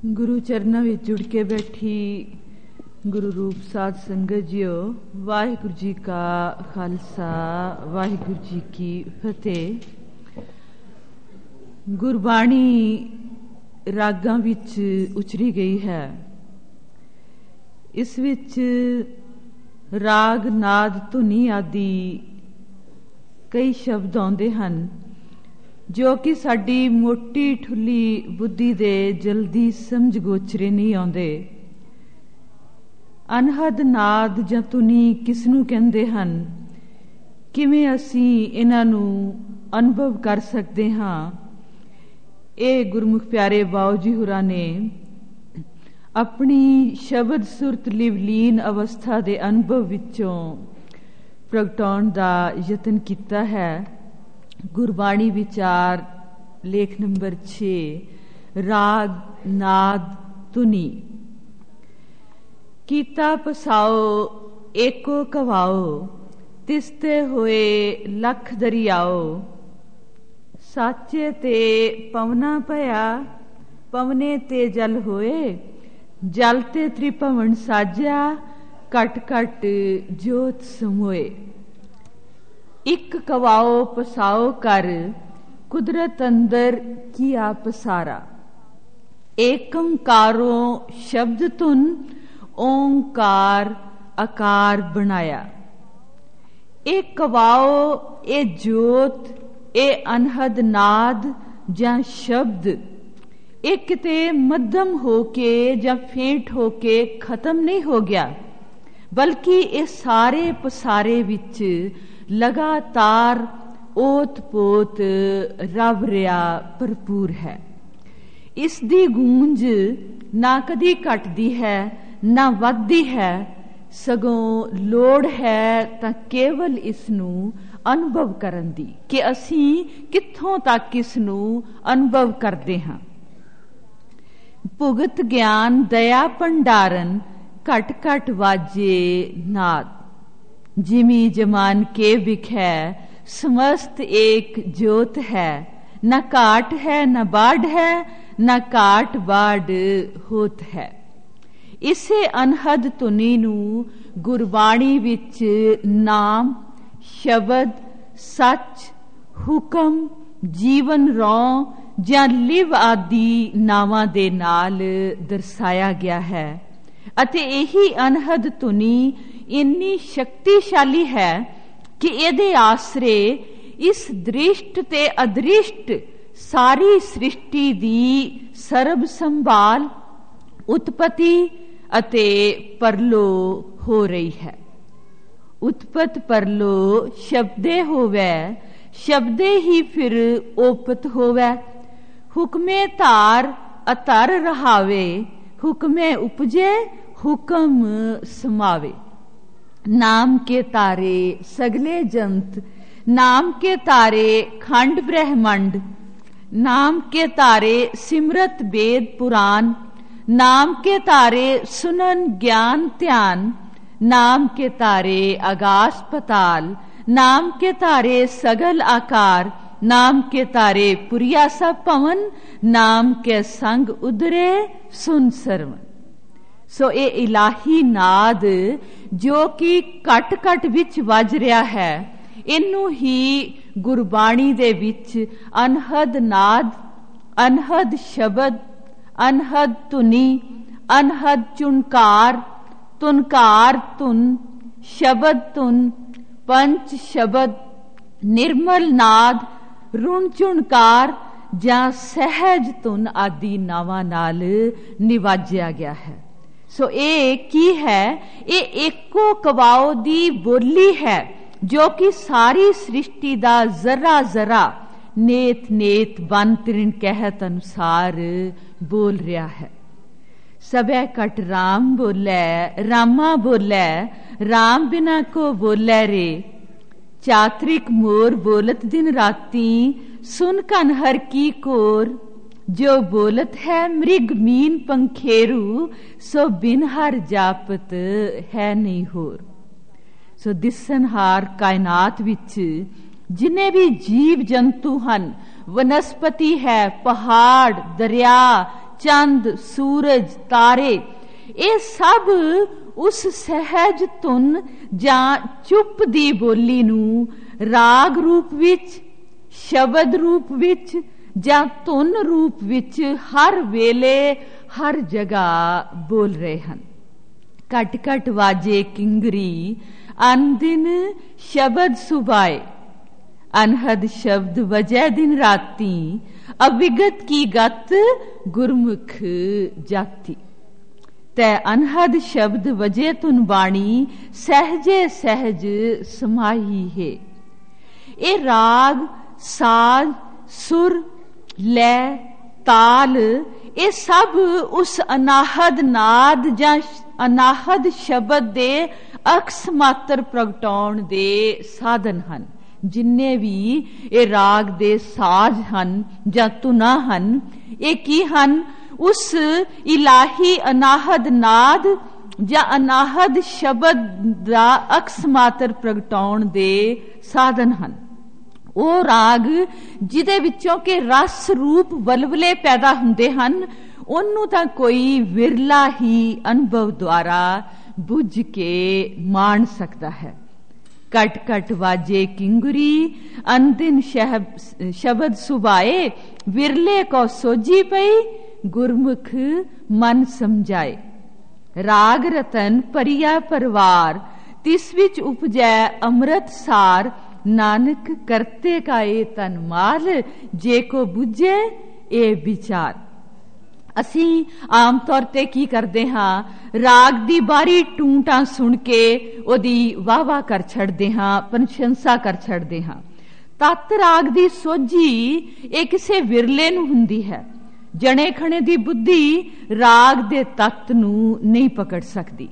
ਗੁਰੂ ਚਰਨਾਂ ਵਿੱਚ ਜੁੜ ਕੇ ਬੈਠੀ ਗੁਰੂ ਰੂਪ ਸਾਧ ਸੰਗਤ ਜੀਓ, ਵਾਹਿਗੁਰੂ ਜੀ ਕਾ ਖਾਲਸਾ, ਵਾਹਿਗੁਰੂ ਜੀ ਕੀ ਫਤਿਹ। ਗੁਰਬਾਣੀ ਰਾਗਾਂ ਵਿੱਚ ਉਚਰੀ ਗਈ ਹੈ। ਇਸ ਵਿੱਚ ਰਾਗ, ਨਾਦ, ਧੁਨੀ ਆਦਿ ਕਈ ਸ਼ਬਦ ਆਉਂਦੇ ਹਨ ਜੋ ਕਿ ਸਾਡੀ ਮੋਟੀ ਠੁੱਲੀ ਬੁੱਧੀ ਦੇ ਜਲਦੀ ਸਮਝ ਗੋਚਰੇ ਨਹੀਂ ਆਉਂਦੇ। ਅਨਹਦ ਨਾਦ ਜਾਂ ਧੁਨੀ ਕਿਸ ਨੂੰ ਕਹਿੰਦੇ ਹਨ, ਕਿਵੇਂ ਅਸੀਂ ਇਹਨਾਂ ਨੂੰ ਅਨੁਭਵ ਕਰ ਸਕਦੇ ਹਾਂ, ਇਹ ਗੁਰਮੁਖ ਪਿਆਰੇ ਬਾਊ ਜੀ ਹੋਰਾਂ ਨੇ ਆਪਣੀ ਸ਼ਬਦ ਸੁਰਤ ਲਿਵਲੀਨ ਅਵਸਥਾ ਦੇ ਅਨੁਭਵ ਵਿੱਚੋਂ ਪ੍ਰਗਟਾਉਣ ਦਾ ਯਤਨ ਕੀਤਾ ਹੈ। ਗੁਰਬਾਣੀ ਵਿਚਾਰ ਲੇਖ ਨੰਬਰ 6, ਰਾਗ, ਨਾਦ, ਧੁਨੀ। ਕੀਤਾ ਪਸਾਓ ਏਕੋ ਕਵਾਓ, ਤਿਸਤੇ ਹੋਏ ਲੱਖ ਦਰਿਆਓ। ਸਾਚੇ ਤੇ ਪਵਨਾ ਭਇਆ, ਪਵਨੇ ਤੇ ਜਲ ਹੋਏ। ਜਲ ਤੇ ਤ੍ਰਿਭਵਨ ਸਾਜਿਆ, ਘਟ ਘਟ ਜੋਤ ਸਮੋਏ। ਇੱਕ ਕਵਾਓ ਪਸਾਓ ਕਰ, ਕੁਦਰਤ ਅੰਦਰ ਕੀਆ ਪਸਾਰਾ। ਏਕੰਕਾਰੋਂ ਸ਼ਬਦ ਧੁਨ, ਓਂਕਾਰ ਆਕਾਰ ਬਣਾਇਆ। ਇਹ ਕਵਾਓ, ਇਹ ਜੋਤ, ਇਹ ਅਨਹਦ ਨਾਦ ਜਾਂ ਸ਼ਬਦ, ਇਹ ਕਿਤੇ ਮੱਧਮ ਹੋ ਕੇ ਜਾਂ ਫੇਂਟ ਹੋ ਕੇ ਖਤਮ ਨਹੀਂ ਹੋ ਗਿਆ, ਬਲਕਿ ਇਹ ਸਾਰੇ ਪਸਾਰੇ ਵਿੱਚ ਲਗਾਤਾਰ ਓਤ ਪੋਤ ਰਵ ਰਿਹਾ ਭਰਪੂਰ ਹੈ। ਇਸ ਦੀ ਗੂੰਜ ਨਾ ਕਦੀ ਘਟਦੀ ਹੈ ਨਾ ਵੱਧਦੀ ਹੈ, ਸਗੋਂ ਲੋੜ ਹੈ ਤਾਂ ਕੇਵਲ ਇਸ ਨੂੰ ਅਨੁਭਵ ਕਰਨ ਦੀ ਕਿ ਅਸੀਂ ਕਿੱਥੋਂ ਤੱਕ ਇਸ ਨੂੰ ਅਨੁਭਵ ਕਰਦੇ ਹਾਂ। ਭੁਗਤ ਗਿਆਨ ਦਇਆ ਭੰਡਾਰਨ, ਘਟ ਘਟ ਵਾਜੇ ਨਾਦ। ਜਿਮੀ ਜਮਾਨ ਕੇ ਵਿਖੈ, ਸਮਸਤ ਏਕ ਜੋਤ ਹੈ। ਨਾ ਘਾਟ ਹੈ ਨਾ ਬਾੜ ਹੈ, ਨਾ ਘਾਟ ਬਾੜ ਹੋਤ ਹੈ। ਇਸੇ ਅਨਹਦ ਧੁਨੀ ਨੂੰ ਗੁਰਬਾਣੀ ਵਿੱਚ ਨਾਮ, ਸ਼ਬਦ, ਸੱਚ, ਹੁਕਮ, ਜੀਵਨ ਰੌਂ ਜਾਂ ਲਿਵ ਆਦਿ ਨਾਵਾਂ ਦੇ ਨਾਲ ਦਰਸਾਇਆ ਗਿਆ ਹੈ ਅਤੇ ਇਹੀ ਅਨਹਦ ਧੁਨੀ ਇੰਨੀ ਸ਼ਕਤੀਸ਼ਾਲੀ ਹੈ ਕਿ ਇਹਦੇ ਆਸਰੇ ਇਸ ਦ੍ਰਿਸ਼ਟ ਤੇ ਅਦ੍ਰਿਸ਼ਟ ਸਾਰੀ ਸ੍ਰਿਸ਼ਟੀ ਦੀ ਸਰਬ ਸੰਭਾਲ, ਉਤਪਤੀ ਅਤੇ ਪਰਲੋ ਹੋ ਰਹੀ ਹੈ। ਉਤਪਤ ਪਰਲੋ ਸ਼ਬਦੇ ਹੋਵੇ, ਸ਼ਬਦੇ ਹੀ ਫਿਰ ਓਪਤ ਹੋਵੇ। ਹੁਕਮੇ ਧਾਰ ਅਤਰ ਰਹਾਵੇ, ਹੁਕਮੇ ਉਪਜੇ ਹੁਕਮ ਸਮਾਵੇ। ਨਾਮ ਕੇ ਤਾਰੇ ਸਗਲੇ ਜੰਤ, ਨਾਮ ਕੇ ਤਾਰੇ ਖੰਡ ਬ੍ਰਹਿਮੰਡ। ਨਾਮ ਕੇ ਤਾਰੇ ਸਿਮਰਤ ਵੇਦ ਪੁਰਾਨ, ਨਾਮ ਕੇ ਤਾਰੇ ਸੁਨਨ ਗਿਆਨ ਧਿਆਨ। ਨਾਮ ਕੇ ਤਾਰੇ ਆਗਾਸ ਪਤਾਲ, ਨਾਮ ਕੇ ਤਾਰੇ ਸਗਲ ਆਕਾਰ। ਨਾਮ ਕੇ ਤਾਰੇ ਪੁਰੀਆ ਸਭ ਭਵਨ, ਨਾਮ ਕੇ ਸੰਗ ਉਦਰੇ ਸੁਨ ਸਰਵਨ। ਸੋ ਇਹ ਇਲਾਹੀ ਨਾਦ ਜੋ ਕਿ ਘਟ ਘਟ ਵਿੱਚ ਵੱਜ ਰਿਹਾ ਹੈ, ਇਹਨੂੰ ਹੀ ਗੁਰਬਾਣੀ ਦੇ ਵਿੱਚ ਅਨਹਦ ਨਾਦ, ਅਨਹਦ ਸ਼ਬਦ, ਅਨਹਦ ਧੁਨੀ, ਅਨਹਦ ਚੁਣਕਾਰ, ਤੁਨਕਾਰ ਧੁਨ, ਸ਼ਬਦ ਧੁਨ, ਪੰਚ ਸ਼ਬਦ, ਨਿਰਮਲ ਨਾਦ, ਰੁਣ ਚੁਣਕਾਰ ਜਾਂ ਸਹਿਜ ਧੁਨ ਆਦਿ ਨਾਵਾਂ ਨਾਲ ਨਿਵਾਜਿਆ ਗਿਆ ਹੈ। ਸੋ ਇਹ ਕੀ ਹੈ? ਇਹ ਏਕੋ ਕਵਾਓ ਦੀ ਬੋਲੀ ਹੈ ਜੋ ਕਿ ਸਾਰੀ ਸ੍ਰਿਸ਼ਟੀ ਦਾ ਜ਼ਰਾ ਜ਼ਰਾ, ਨੇਤ ਨੇਤ ਬਨ ਤ੍ਰਿਣ ਕਹਿਤ ਅਨੁਸਾਰ ਬੋਲ ਰਿਹਾ ਹੈ। ਸਭੈ ਕਟ ਰਾਮ ਬੋਲੇ, ਰਾਮਾ ਬੋਲੇ, ਰਾਮ ਬਿਨਾ ਕੋ ਬੋਲੇ ਰੇ। ਚਾਤਰਿਕ ਮੋਰ ਬੋਲਤ ਦਿਨ ਰਾਤੀ, ਸੁਨ ਕਨ ਹਰ ਕੀ ਕੋਰ। ਜੋ ਬੋਲਤ ਹੈ ਮ੍ਰਿਗ ਮੀਨ ਪੰਖੇਰੂ, ਸੋ ਬਿਨ ਹਰ ਜਾਪਤ ਹੈ ਨਹੀਂ ਹੋਰ। ਸੋ ਦਿਸਨਹਾਰ ਕਾਇਨਾਤ ਵਿੱਚ ਜਿੰਨੇ ਵੀ ਜੀਵ ਜੰਤੂ ਹਨ, ਵਨਸਪਤੀ ਹੈ, ਪਹਾੜ, ਦਰਿਆ, ਚੰਦ, ਸੂਰਜ, ਤਾਰੇ, ਇਹ ਸਭ ਉਸ ਸਹਿਜ ਧੁਨ ਜਾਂ ਚੁੱਪ ਦੀ ਬੋਲੀ ਨੂੰ ਰਾਗ ਰੂਪ ਵਿੱਚ, ਸ਼ਬਦ ਰੂਪ ਵਿੱਚ ਜਾਂ ਧੁਨ ਰੂਪ ਵਿੱਚ ਹਰ ਵੇਲੇ ਹਰ ਜਗ੍ਹਾ ਬੋਲ ਰਹੇ ਹਨ। ਘਟ ਘਟ ਵਾਜੇ ਕਿੰਗਰੀ, ਅਨਦਿਨ ਸ਼ਬਦ ਸੁਭਾਏ, ਅਨਹਦ ਸ਼ਬਦ ਵਜੈ ਦਿਨ ਰਾਤੀ, ਅਵਿਗਤ ਕੀ ਗਤ ਗੁਰਮੁਖ ਜਾਤੀ। ਤੈ ਅਨਹਦ ਸ਼ਬਦ ਵਜੇ ਤੁਨ ਬਾਣੀ, ਸਹਿਜੇ ਸਹਿਜ ਸਮਾਹੀ ਹੈ। ਇਹ ਰਾਗ, ਸਾਜ਼, ਸੁਰ, ਲੈ, ਤਾਲ, ਇਹ ਸਭ ਉਸ ਅਨਾਹਦ ਨਾਦ ਜਾਂ ਅਨਾਹਦ ਸ਼ਬਦ ਦੇ ਅਕਸ ਮਾਤਰ ਪ੍ਰਗਟਾਉਣ ਦੇ ਸਾਧਨ ਹਨ। ਜਿੰਨੇ ਵੀ ਇਹ ਰਾਗ ਦੇ ਸਾਜ਼ ਹਨ ਜਾਂ ਧੁਨਾਂ ਹਨ, ਇਹ ਕੀ ਹਨ? ਉਸ ਇਲਾਹੀ ਅਨਾਹਦ ਨਾਦ ਜਾਂ ਅਨਾਹਦ ਸ਼ਬਦ ਦਾ ਅਕਸ ਮਾਤਰ ਪ੍ਰਗਟਾਉਣ ਦੇ ਸਾਧਨ ਹਨ। ਉਹ ਰਾਗ ਜਿਹਦੇ ਵਿੱਚੋਂ ਕਿ ਰਸ ਰੂਪ ਵਲਵਲੇ ਪੈਦਾ ਹੁੰਦੇ ਹਨ, ਉਹਨੂੰ ਤਾਂ ਕੋਈ ਵਿਰਲਾ ਹੀ ਅਨੁਭਵ ਦੁਆਰਾ ਬੁੱਝ ਕੇ ਮਾਣ ਸਕਦਾ ਹੈ। ਘਟ ਘਟ ਵਾਜੇ ਕਿੰਗੁਰੀ, ਅਨਦਿਨ ਸ਼ਬਦ ਸੁਭਾਏ, ਵਿਰਲੇ ਕੋ ਸੋਝੀ ਪਈ, ਗੁਰਮੁਖ ਮਨ ਸਮਝਾਏ। ਰਾਗ ਰਤਨ ਭਰੀਆ ਪਰਵਾਰ, ਤਿਸ ਵਿੱਚ ਉਪਜੈ ਅੰਮ੍ਰਿਤ ਸਾਰ, ਨਾਨਕ ਕਰਤੇ ਕਾ ਏ ਤਨ ਮਾਲ, ਜੇ ਕੋ ਬੁੱਝੇ ਇਹ ਵਿਚਾਰ। ਅਸੀਂ ਆਮ ਤੌਰ ਤੇ ਕੀ ਕਰਦੇ ਹਾਂ? ਰਾਗ ਦੀ ਬਾਰੀ ਟੂਟਾਂ ਸੁਣ ਕੇ ਉਹਦੀ ਵਾਹ ਕਰ ਛੱਡਦੇ ਹਾਂ, ਪ੍ਰਸ਼ੰਸਾ ਕਰ ਛੱਡਦੇ ਹਾਂ। ਤਤ ਰਾਗ ਦੀ ਸੋਝੀ ਇਹ ਕਿਸੇ ਵਿਰਲੇ ਨੂੰ ਹੁੰਦੀ ਹੈ। ਜਣੇ ਖਣੇ ਦੀ ਬੁੱਧੀ ਰਾਗ ਦੇ ਤੱਤ ਨੂੰ ਨਹੀਂ ਪਕੜ ਸਕਦੀ।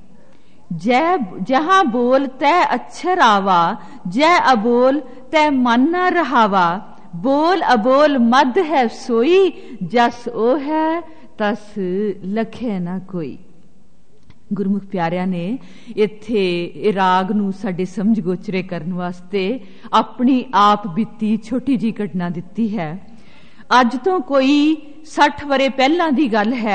ਜਹਾਂ ਬੋਲ ਤੈ ਅਛਰ ਆਵਾ, ਜੈ ਅਬੋਲ ਤੈ ਮਨ ਨਾ ਰਹਾਵਾ, ਬੋਲ ਅਬੋਲ ਮਦ ਹੈ ਸੋਈ, ਜਸ ਉਹ ਹੈ ਤਸ ਲਖੇ ਨਾ ਕੋਈ। ਗੁਰਮੁਖ ਪਿਆਰਿਆਂ ਨੇ ਇੱਥੇ ਇਹ ਰਾਗ ਨੂੰ ਸਾਡੇ ਸਮਝ ਗੋਚਰੇ ਕਰਨ ਵਾਸਤੇ ਆਪਣੀ ਆਪ ਬੀਤੀ ਛੋਟੀ ਜੀ ਘਟਨਾ ਦਿੱਤੀ ਹੈ। ਅੱਜ ਤੋਂ ਕੋਈ 60 ਵਰੇ ਪਹਿਲਾਂ ਦੀ ਗੱਲ ਹੈ,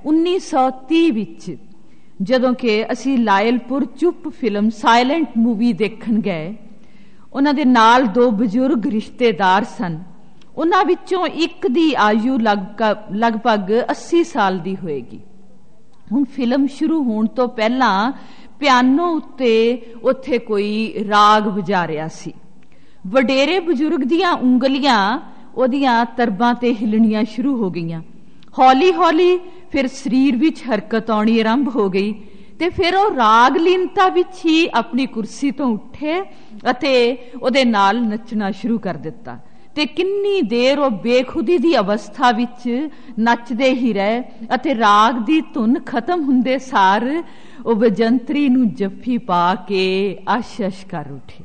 1930 ਵਿੱਚ, ਜਦੋਂ ਕਿ ਅਸੀਂ ਲਾਇਲਪੁਰ ਚੁੱਪ ਫਿਲਮ ਸਾਇਲੈਂਟ ਮੂਵੀ ਦੇਖਣ ਗਏ। ਉਹਨਾਂ ਦੇ ਨਾਲ 2 ਬਜ਼ੁਰਗ ਰਿਸ਼ਤੇਦਾਰ ਸਨ। ਉਹਨਾਂ ਵਿੱਚੋਂ ਇੱਕ ਦੀ ਆਯੂ ਲਗਭਗ 80 ਸਾਲ ਦੀ ਹੋਏਗੀ। ਹੁਣ ਫਿਲਮ ਸ਼ੁਰੂ ਹੋਣ ਤੋਂ ਪਹਿਲਾਂ ਪਿਆਨੋ ਉੱਤੇ ਉੱਥੇ ਕੋਈ ਰਾਗ ਵਜਾ ਰਿਹਾ ਸੀ। ਵਡੇਰੇ ਬਜ਼ੁਰਗ ਦੀਆਂ ਉਂਗਲੀਆਂ ਉਹਦੀਆਂ ਤਰਬਾਂ ਤੇ ਹਿਲਣੀਆਂ ਸ਼ੁਰੂ ਹੋ ਗਈਆਂ। ਹੌਲੀ ਹੌਲੀ ਫਿਰ ਸਰੀਰ ਵਿੱਚ ਹਰਕਤ ਆਉਣੀ ਆਰੰਭ ਹੋ ਗਈ ਤੇ ਫਿਰ ਉਹ ਰਾਗ ਲੀਨਤਾ ਵਿੱਚ ਹੀ ਆਪਣੀ ਕੁਰਸੀ ਤੋਂ ਉੱਠੇ ਅਤੇ ਉਹਦੇ ਨਾਲ ਨੱਚਣਾ ਸ਼ੁਰੂ ਕਰ ਦਿੱਤਾ। ਤੇ ਕਿੰਨੀ ਦੇਰ ਉਹ ਬੇਖੁਦੀ ਦੀ ਅਵਸਥਾ ਵਿੱਚ ਨੱਚਦੇ ਹੀ ਰਹੇ ਅਤੇ ਰਾਗ ਦੀ ਧੁਨ ਖਤਮ ਹੁੰਦੇ ਸਾਰ ਉਹ ਵਜੰਤਰੀ ਨੂੰ ਜੱਫੀ ਪਾ ਕੇ ਆਸ਼ਸ਼ ਕਰ ਉੱਠੇ।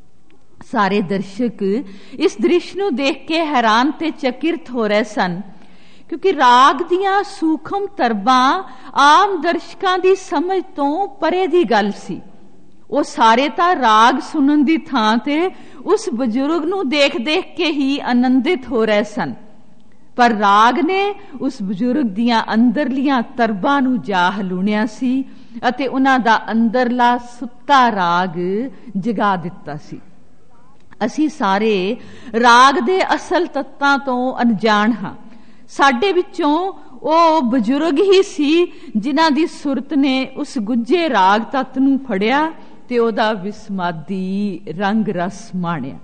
ਸਾਰੇ ਦਰਸ਼ਕ ਇਸ ਦ੍ਰਿਸ਼ ਨੂੰ ਦੇਖ ਕੇ ਹੈਰਾਨ ਤੇ ਚਕਿਤ ਹੋ ਰਹੇ ਸਨ, ਕਿਉਂਕਿ ਰਾਗ ਦੀਆਂ ਸੂਖਮ ਤਰਬਾਂ ਆਮ ਦਰਸ਼ਕਾਂ ਦੀ ਸਮਝ ਤੋਂ ਪਰੇ ਦੀ ਗੱਲ ਸੀ। ਉਹ ਸਾਰੇ ਤਾਂ ਰਾਗ ਸੁਣਨ ਦੀ ਥਾਂ ਤੇ ਉਸ ਬਜ਼ੁਰਗ ਨੂੰ ਦੇਖ ਦੇਖ ਕੇ ਹੀ ਆਨੰਦਿਤ ਹੋ ਰਹੇ ਸਨ, ਪਰ ਰਾਗ ਨੇ ਉਸ ਬਜ਼ੁਰਗ ਦੀਆਂ ਅੰਦਰਲੀਆਂ ਤਰਬਾਂ ਨੂੰ ਜਾ ਹਲੂਣਿਆ ਸੀ ਅਤੇ ਉਹਨਾਂ ਦਾ ਅੰਦਰਲਾ ਸੁੱਤਾ ਰਾਗ ਜਗਾ ਦਿੱਤਾ ਸੀ। ਅਸੀਂ ਸਾਰੇ ਰਾਗ ਦੇ ਅਸਲ ਤੱਤਾਂ ਤੋਂ ਅਣਜਾਣ ਹਾਂ। ਸਾਡੇ ਵਿੱਚੋਂ ਉਹ ਬਜ਼ੁਰਗ ਹੀ ਸੀ ਜਿਨ੍ਹਾਂ ਦੀ ਸੁਰਤ ਨੇ ਉਸ ਗੁੱਝੇ ਰਾਗ ਤੱਤ ਨੂੰ ਫੜਿਆ ਤੇ ਉਹਦਾ ਵਿਸਮਾਦੀ ਰੰਗ ਰਸ ਮਾਣਿਆ।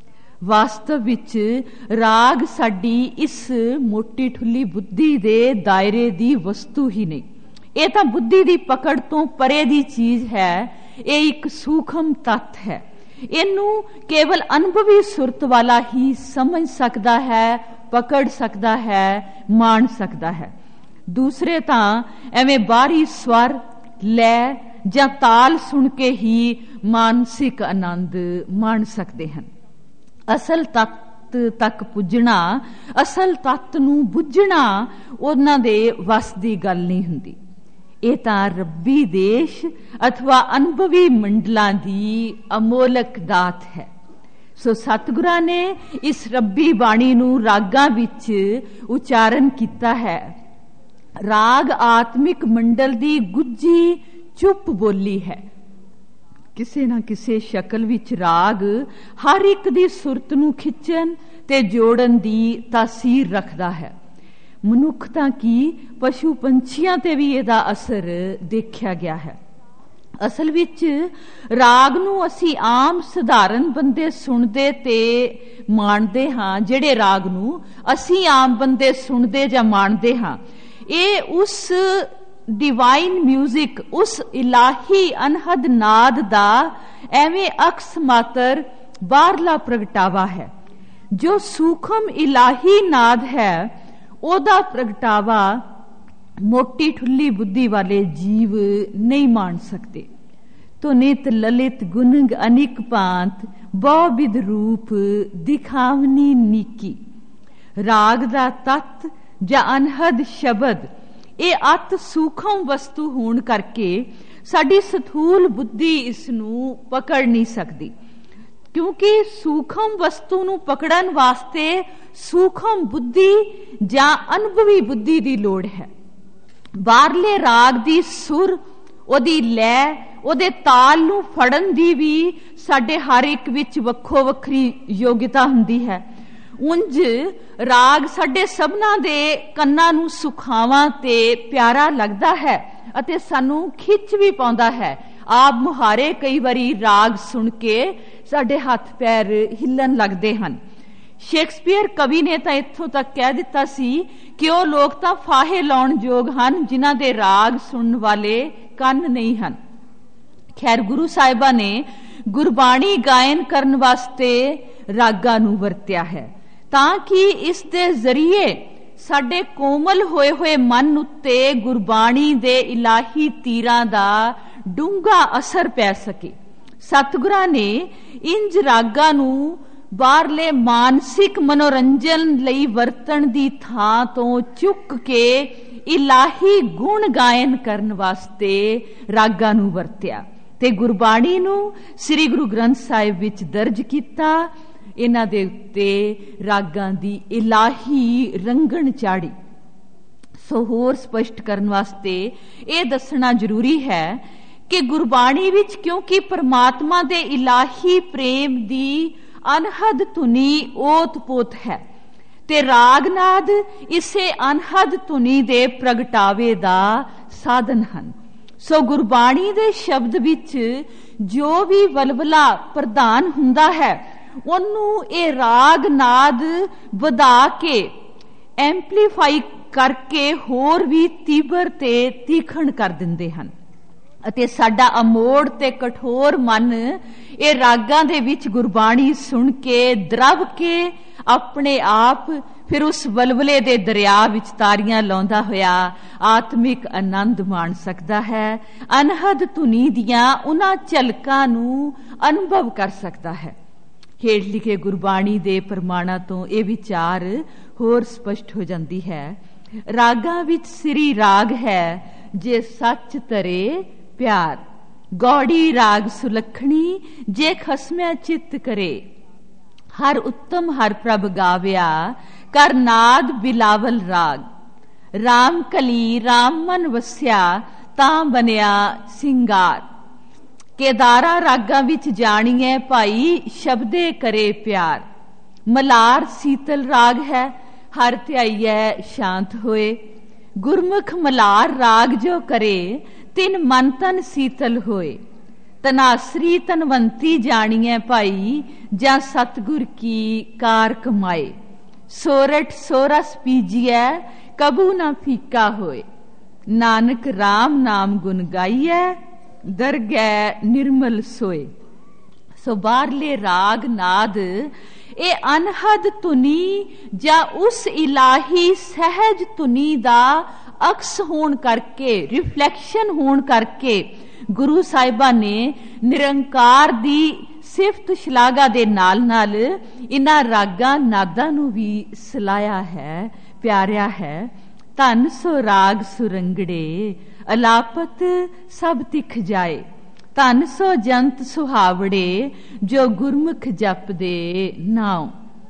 ਵਾਸਤਵ ਵਿੱਚ ਰਾਗ ਸਾਡੀ ਇਸ ਮੋਟੀ ਠੁੱਲੀ ਬੁੱਧੀ ਦੇ ਦਾਇਰੇ ਦੀ ਵਸਤੂ ਹੀ ਨਹੀਂ। ਇਹ ਤਾਂ ਬੁੱਧੀ ਦੀ ਪਕੜ ਤੋਂ ਪਰੇ ਦੀ ਚੀਜ਼ ਹੈ। ਇਹ ਇੱਕ ਸੂਖਮ ਤੱਤ ਹੈ। ਇਹਨੂੰ ਕੇਵਲ ਅਨੁਭਵੀ ਸੁਰਤ ਵਾਲਾ ਹੀ ਸਮਝ ਸਕਦਾ ਹੈ, ਪਕੜ ਸਕਦਾ ਹੈ, ਮਾਣ ਸਕਦਾ ਹੈ। ਦੂਸਰੇ ਤਾਂ ਐਵੇਂ ਬਾਹਰੀ ਸਵਰ, ਲੈ ਜਾਂ ਤਾਲ ਸੁਣ ਕੇ ਹੀ ਮਾਨਸਿਕ ਆਨੰਦ ਮਾਣ ਸਕਦੇ ਹਨ। ਅਸਲ ਤੱਤ ਤੱਕ ਪੁੱਜਣਾ, ਅਸਲ ਤੱਤ ਨੂੰ ਬੁੱਝਣਾ ਉਹਨਾਂ ਦੇ ਵੱਸ ਦੀ ਗੱਲ ਨਹੀਂ ਹੁੰਦੀ। ਇਹ ਤਾਂ ਰੱਬੀ ਦੇਸ਼ ਅਥਵਾ ਅਨੁਭਵੀ ਮੰਡਲਾਂ ਦੀ ਅਮੋਲਕ ਦਾਤ ਹੈ। ਸੋ ਸਤਿਗੁਰਾਂ ਨੇ ਇਸ ਰੱਬੀ ਬਾਣੀ ਨੂੰ ਰਾਗਾਂ ਵਿੱਚ ਉਚਾਰਨ ਕੀਤਾ ਹੈ। राग आत्मिक मंडल दी गुज्जी चुप बोली है। किसी ना किसी शक्ल विच राग हर एक दी सुरत नूं खिंचण ते जोड़न दी तासीर रखदा है। मनुख तां की पशु पंछियां ते भी इहदा असर देखिया गया है। असल विच राग नूं असीं आम सधारण बंदे सुणदे ते माणदे हां। जिहड़े राग नूं असीं आम बंदे सुणदे जां माणदे हां, ਇਹ उस डिवाइन म्यूजिक, उस इलाही अनहद नाद दा एवें अक्स मात्र बाहरला प्रगटावा है। जो सूखम इलाही नाद है ओदा प्रगटावा मोटी ठुल्ली बुद्धि वाले जीव नहीं मान सकते। तो नित ललित गुनग अनिक पांत बहुविध रूप दिखावनी नीकी। राग दा तत्त ਜਾਂ ਅਨਹਦ ਸ਼ਬਦ ਇਹ ਅਤ ਸੂਖਮ ਵਸਤੂ ਹੋਣ ਕਰਕੇ ਸਾਡੀ ਸਥੂਲ ਬੁੱਧੀ ਇਸ ਨੂੰ ਪਕੜ ਨਹੀਂ ਸਕਦੀ, ਕਿਉਂਕਿ ਸੂਖਮ ਵਸਤੂ ਨੂੰ ਪਕੜਨ ਵਾਸਤੇ ਸੂਖਮ ਬੁੱਧੀ ਜਾਂ ਅਨੁਭਵੀ ਬੁੱਧੀ ਦੀ ਲੋੜ ਹੈ। ਬਾਹਰਲੇ ਰਾਗ ਦੀ ਸੁਰ, ਉਹਦੀ ਲੈ, ਉਹਦੇ ਤਾਲ ਨੂੰ ਫੜਨ ਦੀ ਵੀ ਸਾਡੇ ਹਰ ਇੱਕ ਵਿੱਚ ਵੱਖੋ ਵੱਖਰੀ ਯੋਗਤਾ ਹੁੰਦੀ ਹੈ। ਉਂਝ ਰਾਗ ਸਾਡੇ ਸਭਨਾਂ ਦੇ ਕੰਨਾਂ ਨੂੰ ਸੁਖਾਵਾਂ ਤੇ ਪਿਆਰਾ ਲੱਗਦਾ ਹੈ ਅਤੇ ਸਾਨੂੰ ਖਿੱਚ ਵੀ ਪਾਉਂਦਾ ਹੈ। ਆਪ ਮੁਹਾਰੇ ਕਈ ਵਾਰੀ ਰਾਗ ਸੁਣ ਕੇ ਸਾਡੇ ਹੱਥ ਪੈਰ ਹਿੱਲਣ ਲੱਗਦੇ ਹਨ। ਸ਼ੇਕਸਪੀਅਰ ਕਵੀ ਨੇ ਤਾਂ ਇੱਥੋਂ ਤੱਕ ਕਹਿ ਦਿੱਤਾ ਸੀ ਕਿ ਉਹ ਲੋਕ ਤਾਂ ਫਾਹੇ ਲਾਉਣ ਯੋਗ ਹਨ ਜਿਨ੍ਹਾਂ ਦੇ ਰਾਗ ਸੁਣਨ ਵਾਲੇ ਕੰਨ ਨਹੀਂ ਹਨ। ਖੈਰ, ਗੁਰੂ ਸਾਹਿਬਾਂ ਨੇ ਗੁਰਬਾਣੀ ਗਾਇਨ ਕਰਨ ਵਾਸਤੇ ਰਾਗਾਂ ਨੂੰ ਵਰਤਿਆ ਹੈ ਤਾਂ ਕਿ ਇਸ ਦੇ ਜ਼ਰੀਏ ਸਾਡੇ ਕੋਮਲ ਹੋਏ ਹੋਏ ਮਨ ਉੱਤੇ ਗੁਰਬਾਣੀ ਦੇ ਇਲਾਹੀ ਤੀਰਾਂ ਦਾ ਡੂੰਘਾ ਅਸਰ ਪੈ ਸਕੇ। ਸਤਿਗੁਰਾਂ ਨੇ ਇੰਜ ਰਾਗਾਂ ਨੂੰ ਬਾਹਰਲੇ ਮਾਨਸਿਕ ਮਨੋਰੰਜਨ ਲਈ ਵਰਤਣ ਦੀ ਥਾਂ ਤੋਂ ਚੁੱਕ ਕੇ ਇਲਾਹੀ ਗੁਣ ਗਾਇਨ ਕਰਨ ਵਾਸਤੇ ਰਾਗਾਂ ਨੂੰ ਵਰਤਿਆ ਤੇ ਗੁਰਬਾਣੀ ਨੂੰ ਸ੍ਰੀ ਗੁਰੂ ਗ੍ਰੰਥ ਸਾਹਿਬ ਵਿੱਚ ਦਰਜ ਕੀਤਾ। ਇਹਨਾਂ ਦੇ ਉੱਤੇ ਰਾਗਾਂ ਦੀ ਇਲਾਹੀ ਰੰਗਣ ਚਾੜੀ। ਸੋ ਹੋਰ ਸਪਸ਼ਟ ਕਰਨ ਵਾਸਤੇ ਇਹ ਦੱਸਣਾ ਜ਼ਰੂਰੀ ਹੈ ਕਿ ਗੁਰਬਾਣੀ ਵਿੱਚ ਕਿਉਂਕਿ ਪਰਮਾਤਮਾ ਦੇ ਇਲਾਹੀ ਪ੍ਰੇਮ ਦੀ ਅਨਹਦ ਧੁਨੀ ਓਤ-ਪੋਤ ਹੈ ਤੇ ਰਾਗਨਾਦ ਇਸੇ ਅਨਹਦ ਧੁਨੀ ਦੇ ਪ੍ਰਗਟਾਵੇ ਦਾ ਸਾਧਨ ਹਨ। ਸੋ ਗੁਰਬਾਣੀ ਦੇ ਸ਼ਬਦ ਵਿੱਚ ਜੋ ਵੀ ਵਲਵਲਾ ਪ੍ਰਧਾਨ ਹੁੰਦਾ ਹੈ ਉਹਨੂੰ ਇਹ ਰਾਗ ਨਾਦ ਵਧਾ ਕੇ ਐਂਪਲੀਫਾਈ ਕਰਕੇ ਹੋਰ ਵੀ ਤੀਬਰ ਤੇ ਤੀਖਣ ਕਰ ਦਿੰਦੇ ਹਨ ਅਤੇ ਸਾਡਾ ਅਮੋੜ ਤੇ ਕਠੋਰ ਮਨ ਇਹ ਰਾਗਾਂ ਦੇ ਵਿੱਚ ਗੁਰਬਾਣੀ ਸੁਣ ਕੇ ਦਰਵ ਕੇ ਆਪਣੇ ਆਪ ਫਿਰ ਉਸ ਵਲਵਲੇ ਦੇ ਦਰਿਆ ਵਿੱਚ ਤਾਰੀਆਂ ਲਾਉਂਦਾ ਹੋਇਆ ਆਤਮਿਕ ਆਨੰਦ ਮਾਣ ਸਕਦਾ ਹੈ। ਅਨਹਦ ਧੁਨੀ ਦੀਆਂ ਉਹਨਾਂ ਝਲਕਾਂ ਨੂੰ ਅਨੁਭਵ ਕਰ ਸਕਦਾ ਹੈ। ਹੇਠ ਲਿਖੇ ਗੁਰਬਾਣੀ ਦੇ ਪ੍ਰਮਾਣਾਂ ਤੋਂ ਇਹ ਵਿਚਾਰ ਹੋਰ ਸਪਸ਼ਟ ਹੋ ਜਾਂਦੀ ਹੈ। ਰਾਗਾਂ ਵਿੱਚ ਸ੍ਰੀ ਰਾਗ ਹੈ ਜੇ ਸੱਚ ਤਰੇ ਪਿਆਰ, ਗੌੜੀ ਰਾਗ ਸੁਲੱਖਣੀ ਜੇ ਖਸਮੈ ਚਿੱਤ ਕਰੇ। ਹਰ ਉੱਤਮ ਹਰ ਪ੍ਰਭ ਗਾਵਿਆ ਕਰ ਨਾਦ ਬਿਲਾਵਲ ਰਾਗ। ਰਾਮ ਕਲੀ ਰਾਮ ਮਨ ਵਸਿਆ ਤਾਂ ਬਣਿਆ ਸਿੰਗਾਰ। ਕੇਦਾਰਾ ਰਾਗਾਂ ਵਿੱਚ ਜਾਣੀਏ ਭਾਈ ਸ਼ਬਦੇ ਕਰੇ ਪਿਆਰ। ਮਲਾਰ ਸੀਤਲ ਰਾਗ ਹੈ ਹਰ ਧਿਆਈਐ ਸ਼ਾਂਤ ਹੋਏ। ਗੁਰਮੁਖ ਮਲਾਰ ਰਾਗ ਜੋ ਕਰੇ ਤਿਨ ਮਨ ਤਨ ਸੀਤਲ ਹੋਏ। ਤਨਾਸਰੀ ਤਨਵੰਤੀ ਜਾਣੀਏ ਭਾਈ ਜਾਂ ਸਤਿਗੁਰ ਕੀ ਕਾਰ ਕਮਾਏ। ਸੋਰਠ ਸੋਰਸ ਪੀਜੀਐ ਕਬੂ ਨਾ ਫੀਕਾ ਹੋਏ। ਨਾਨਕ ਰਾਮ ਨਾਮ ਗੁਣ ਗਾਈਐ ਦਰਗਹਿ ਨਿਰਮਲ ਸੋਏ। ਸੋ ਬਾਹਰਲੇ ਰਾਗ ਨਾਦ ਇਹ ਅਨਹਦ ਧੁਨੀ ਜਾਂ ਉਸ ਇਲਾਹੀ ਸਹਿਜ ਧੁਨੀ ਦਾ ਅਕਸ ਹੋਣ ਕਰਕੇ, ਰਿਫਲੈਕਸ਼ਨ ਹੋਣ ਕਰਕੇ ਗੁਰੂ ਸਾਹਿਬਾਂ ਨੇ ਨਿਰੰਕਾਰ ਦੀ ਸਿਫਤ ਸ਼ਲਾਘਾ ਦੇ ਨਾਲ ਨਾਲ ਇਹਨਾਂ ਰਾਗਾਂ ਨਾਦਾਂ ਨੂੰ ਵੀ ਸਲਾਇਆ ਹੈ, ਪਿਆਰਿਆ ਹੈ। ਧਨ ਸੋ ਰਾਗ ਸੁਰੰਗੜੇ ਅਲਾਪਤ ਸਭ ਤਿਖ ਜਾਏ। ਧਨ ਸੋ ਜੰਤ ਸੁਹਾਵੜੇ ਜੋ ਗੁਰਮੁਖ ਜਪਦੇ ਨਾਉ।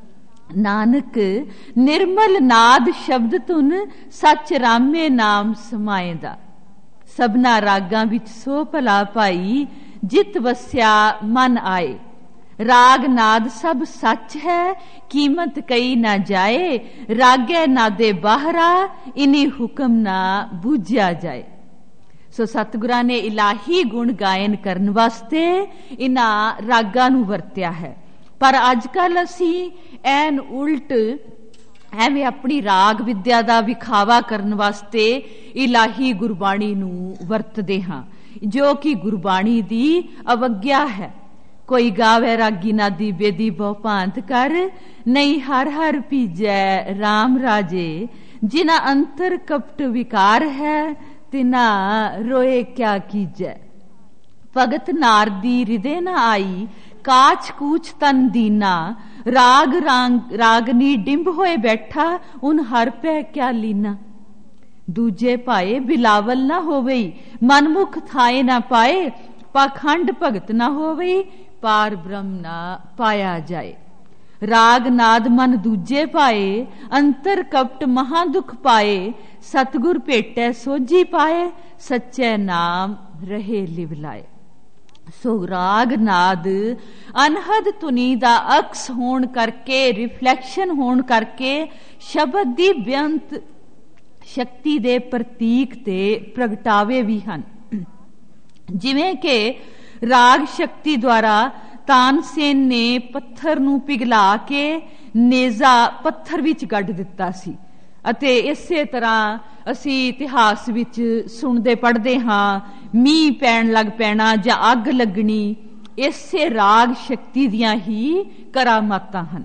नानक निर्मल नाद शब्द धुन सच रामे नाम समाएदा। सबना रागां विच सो भला भाई जित वस्या मन आए। राग नाद सब सच है कीमत कई ना जाए। रागे नादे बाहरा इन्हीं हुक्म ना बूझा जाए। सो सतगुरां ने इलाही गुण गायन करन वास्ते इन्हां रागां नूं वरत्या है। पर अजकल असी ऐन उल्ट ਐਵੇਂ ਆਪਣੀ ਰਾਗ ਵਿਦਿਆ ਦਾ ਵਿਖਾਵਾ ਕਰਨ ਵਾਸਤੇ ਇਲਾਹੀ ਗੁਰਬਾਣੀ ਨੂੰ ਵਰਤਦੇ ਹਾਂ, ਜੋ ਕਿ ਗੁਰਬਾਣੀ ਦੀ ਅਵਗਿਆ ਹੈ। ਕੋਈ ਗਾਵੇ ਰਾਗੀ ਨਾਦੀ ਬੇਦੀ ਬਹੁ ਭਾਂਤ ਕਰ, ਨਹੀਂ ਹਰ ਹਰ ਪੀਜੈ ਰਾਮ ਰਾਜੇ। ਜਿਨਾ ਅੰਤਰ ਕਪਟ ਵਿਕਾਰ ਹੈ ਤਿਨਾ ਰੋਏ ਕਿਆ ਕੀਜੈ। ਭਗਤ ਨਾਰਦੀ ਹਿਰਦੇ ਨਾ ਆਈ ਕਾਚ ਕੂਚ ਤਨ ਦੀਨਾ। ਰਾਗ ਰਾਗਨੀ ਡਿੰਬ ਹੋਏ ਬੈਠਾ ਉਨ ਹਰ ਪੈ ਕਿਆ ਲੀਨਾ। ਦੂਜੇ ਭਾਏ ਬਿਲਾਵਲ ਨਾ ਹੋਵਈ ਮਨਮੁਖ ਥਾਏ ਨਾ ਪਾਏ। ਪਾਖੰਡ ਭਗਤ ਨਾ ਹੋਵਈ ਪਾਰ ਬ੍ਰਹਮ ਨਾ ਪਾਇਆ ਜਾਏ। ਰਾਗ ਨਾਦ ਮਨ ਦੂਜੇ ਪਾਏ ਅੰਤਰ ਕਪਟ ਮਹਾ ਦੁਖ ਪਾਏ। ਸਤਗੁਰ ਭੇਟੈ ਸੋਝੀ ਪਾਏ ਸੱਚੇ ਨਾਮ ਰਹੇ ਲਿਵ ਲਾਏ। ਸੋ ਰਾਗ ਨਾਦ ਅਨਹਦ ਧੁਨੀ ਦਾ ਅਕਸ ਹੋਣ ਕਰਕੇ, ਰਿਫਲੈਕਸ਼ਨ ਹੋਣ ਕਰਕੇ ਸ਼ਬਦ ਦੀ ਬੇਅੰਤ ਸ਼ਕਤੀ ਦੇ ਪ੍ਰਤੀਕ ਤੇ ਪ੍ਰਗਟਾਵੇ ਵੀ ਹਨ। ਜਿਵੇਂ ਕਿ ਰਾਗ ਸ਼ਕਤੀ ਦੁਆਰਾ ਤਾਨਸੇਨ ਨੇ ਪੱਥਰ ਨੂੰ ਪਿਘਲਾ ਕੇ ਨੇਜ਼ਾ ਪੱਥਰ ਵਿੱਚ ਗੱਡ ਦਿੱਤਾ ਸੀ, ਅਤੇ ਇਸੇ ਤਰ੍ਹਾਂ ਅਸੀਂ ਇਤਿਹਾਸ ਵਿੱਚ ਸੁਣਦੇ ਪੜ੍ਹਦੇ ਹਾਂ ਮੀਂਹ ਪੈਣ ਲੱਗ ਪੈਣਾ ਜਾਂ ਅੱਗ ਲੱਗਣੀ, ਇਸੇ ਰਾਗ ਸ਼ਕਤੀ ਦੀਆਂ ਹੀ ਕਰਾਮਾਤਾਂ ਹਨ।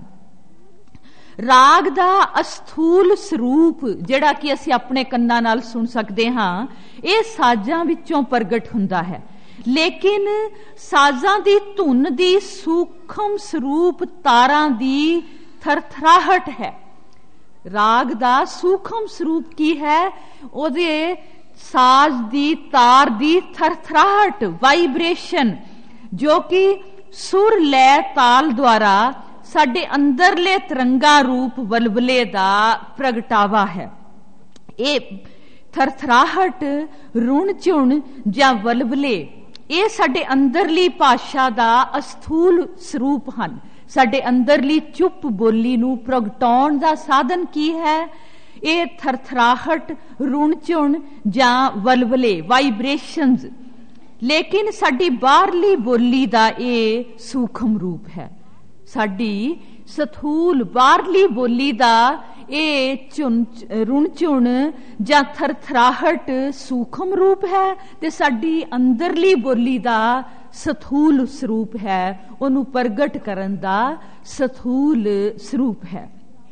ਰਾਗ ਦਾ ਅਸਥੂਲ ਸਰੂਪ ਜਿਹੜਾ ਕਿ ਅਸੀਂ ਆਪਣੇ ਕੰਨਾਂ ਨਾਲ ਸੁਣ ਸਕਦੇ ਹਾਂ, ਇਹ ਸਾਜ਼ਾਂ ਵਿੱਚੋਂ ਪ੍ਰਗਟ ਹੁੰਦਾ ਹੈ। ਲੇਕਿਨ ਸਾਜ਼ਾਂ ਦੀ ਧੁਨ ਦੀ ਸੂਖਮ ਸਰੂਪ ਤਾਰਾਂ ਦੀ ਥਰਥਰਾਹਟ ਹੈ। ਰਾਗ ਦਾ ਸੂਖਮ ਸਰੂਪ ਕੀ ਹੈ? ਉਹਦੇ ਸਾਜ਼ ਦੀ ਤਾਰ ਦੀ ਥਰਥਰਾਹਟ, ਵਾਈਬ੍ਰੇਸ਼ਨ, ਜੋ ਕਿ ਸੁਰ ਲੈ ਤਾਲ ਦੁਆਰਾ ਸਾਡੇ ਅੰਦਰਲੇ ਤਰੰਗਾ ਰੂਪ ਵਲਵਲੇ ਦਾ ਪ੍ਰਗਟਾਵਾ ਹੈ। ਇਹ ਥਰਥਰਾਹਟ, ਰੁਣ ਝੁਣ ਜਾਂ ਵਲਵਲੇ, ਇਹ ਸਾਡੇ ਅੰਦਰਲੀ ਭਾਸ਼ਾ ਦਾ ਅਸਥੂਲ ਸਰੂਪ ਹਨ। ਸਾਡੇ ਅੰਦਰਲੀ ਚੁੱਪ ਬੋਲੀ ਨੂੰ ਪ੍ਰਗਟਾਉਣ ਦਾ ਸਾਧਨ ਕੀ ਹੈ? ਇਹ ਥਰਥਰਾਹਟ, ਰੁਣ ਝੁਣ ਜਾਂ ਵਲਵਲੇ, ਵਾਈਬ੍ਰੇਸ਼ਨਸ। ਲੇਕਿਨ ਸਾਡੀ ਬਾਹਰਲੀ ਬੋਲੀ ਦਾ ਇਹ ਸੂਖਮ ਰੂਪ ਹੈ। ਸਾਡੀ ਸਥੂਲ ਬਾਹਰਲੀ ਬੋਲੀ ਦਾ ਇਹ ਰੁਣ ਝੁਣ ਜਾਂ ਥਰਥਰਾਹਟ ਸੂਖਮ ਰੂਪ ਹੈ, ਤੇ ਸਾਡੀ ਅੰਦਰਲੀ ਬੋਲੀ ਦਾ ਸਥੂਲ ਸਰੂਪ ਹੈ, ਉਹਨੂੰ ਪ੍ਰਗਟ ਕਰਨ ਦਾ ਸਥੂਲ ਸਰੂਪ ਹੈ।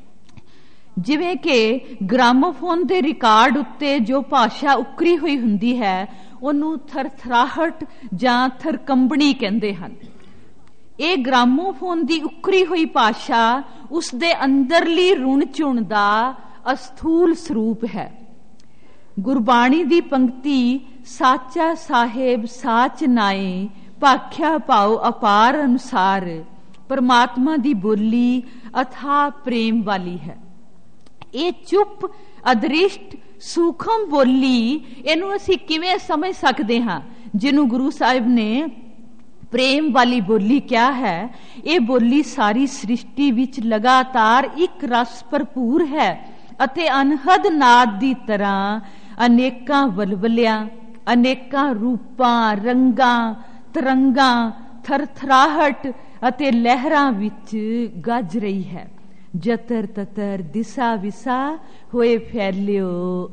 ਜਿਵੇਂ ਕਿ ਗ੍ਰਾਮੋਫੋਨ ਦੇ ਰਿਕਾਰਡ ਉੱਤੇ ਜੋ ਭਾਸ਼ਾ ਉਕਰੀ ਹੋਈ ਹੁੰਦੀ ਹੈ, ਉਹਨੂੰ ਥਰਥਰਾਹਟ ਜਾਂ ਥਰਕੰਬਣੀ ਕਹਿੰਦੇ ਹਨ। ਇਹ ਗ੍ਰਾਮੋਫੋਨ ਦੀ ਉਕਰੀ ਹੋਈ ਭਾਸ਼ਾ ਉਸ ਦੇ ਅੰਦਰਲੀ ਰੁਣ ਝੁਣ ਦਾ ਅਸਥੂਲ ਸਰੂਪ ਹੈ। ਗੁਰਬਾਣੀ ਦੀ ਪੰਕਤੀ ਸਾਚਾ ਸਾਹਿਬ ਸਾਚ ਨਾਏ ਭਾਖਿਆ ਭਾਉ ਅਪਾਰ ਅਨੁਸਾਰ, ਪਰਮਾਤਮਾ ਦੀ ਬੋਲੀ ਅਥਾਹ ਪ੍ਰੇਮ ਵਾਲੀ ਹੈ। ਇਹ ਚੁੱਪ, ਅਦ੍ਰਿਸ਼ਟ, ਸੂਖਮ ਬੋਲੀ, ਇਹਨੂੰ ਅਸੀਂ ਕਿਵੇਂ ਸਮਝ ਸਕਦੇ ਹਾਂ? ਜਿਹਨੂੰ ਗੁਰੂ ਸਾਹਿਬ ਨੇ ਪ੍ਰੇਮ ਵਾਲੀ ਬੋਲੀ ਕਿਹਾ ਹੈ, ਇਹ ਬੋਲੀ ਸਾਰੀ ਸ੍ਰਿਸ਼ਟੀ ਵਿੱਚ ਲਗਾਤਾਰ ਇੱਕ ਰਸ ਭਰਪੂਰ ਹੈ ਅਤੇ ਅਨਹਦ ਨਾਦ ਦੀ ਤਰ੍ਹਾਂ ਅਨੇਕਾਂ ਵਲਵਲਿਆਂ, ਅਨੇਕਾਂ ਰੂਪਾਂ, ਰੰਗਾਂ, ਤਰੰਗਾਂ, ਥਰਥਰਾਹਟ ਅਤੇ ਲਹਿਰਾਂ ਵਿੱਚ ਗੱਜ ਰਹੀ ਹੈ। ਜਤਰ ਤਤਰ ਦਿਸਾ ਵਿਸਾ ਹੋਏ ਫੈਲਿਓ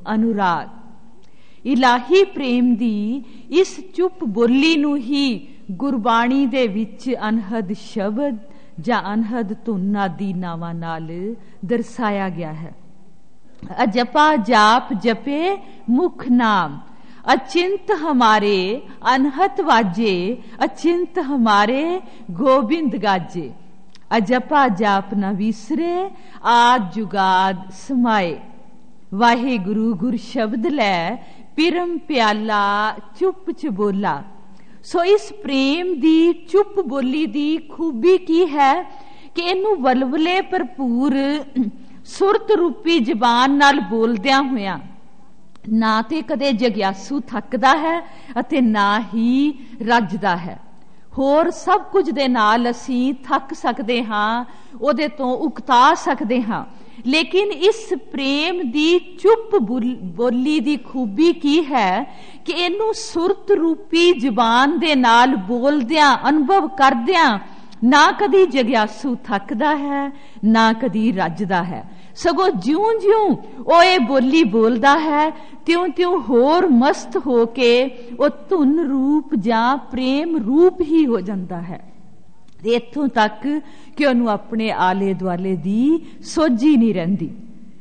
ਅਨੁਰਾਗ। ਇਲਾਹੀ ਪ੍ਰੇਮ ਦੀ ਇਸ ਚੁੱਪ ਬੋਲੀ ਨੂੰ ਹੀ ਗੁਰਬਾਣੀ ਦੇ ਵਿੱਚ ਅਨਹਦ ਸ਼ਬਦ ਜਾਂ ਅਨਹਦ ਧੁਨ ਆਦਿ ਨਾਵਾਂ ਨਾਲ ਦਰਸਾਇਆ ਗਿਆ ਹੈ। ਅਜਪਾ ਜਾਪ ਜਪੇ ਮੁਖ ਨਾਮ, ਅਚਿੰਤ ਹਮਾਰੇ ਅਨਹਤ ਵਾਜੇ, ਅਚਿੰਤ ਹਮਾਰੇ ਗੋਬਿੰਦ ਗਾਜੇ। ਅਜਪਾ ਜਾਪ ਨਾ ਵਿਸਰੇ ਆਦ ਜੁਗਾਦ ਸਮਾਏ। ਵਾਹਿਗੁਰੂ ਗੁਰ ਸ਼ਬਦ ਲੈ ਪਿਰਮ ਪਿਆਲਾ ਚੁੱਪ ਚ ਬੋਲਾ। ਸੋ ਇਸ ਪ੍ਰੇਮ ਦੀ ਚੁੱਪ ਬੋਲੀ ਦੀ ਖੂਬੀ ਕੀ ਹੈ कि इनू वलवले भरपूर सुरत रूपी जबान नाल बोलदियां होया ना ते कदे जग्यासू थकदा है अते ना ही रजदा है। होर सब कुछ दे नाल असीं थक सकदे हां, ओदे तो उकता सकदे हां, लेकिन इस प्रेम दी चुप बोली दी खूबी की है कि इनू सुरत रूपी जबान दे नाल बोलदियां अनुभव करदियां ना कदी जग्यासू थकदा है ना कदी रजदा है। सगों ज्यों ज्यों ओ ये बोली बोलदा है त्यों त्यों होर मस्त हो के ओ धुन रूप जां प्रेम रूप ही हो जाता है। इत्थों तक कि उन्होंने अपने आले दुआले दी सोझी नहीं रहिंदी।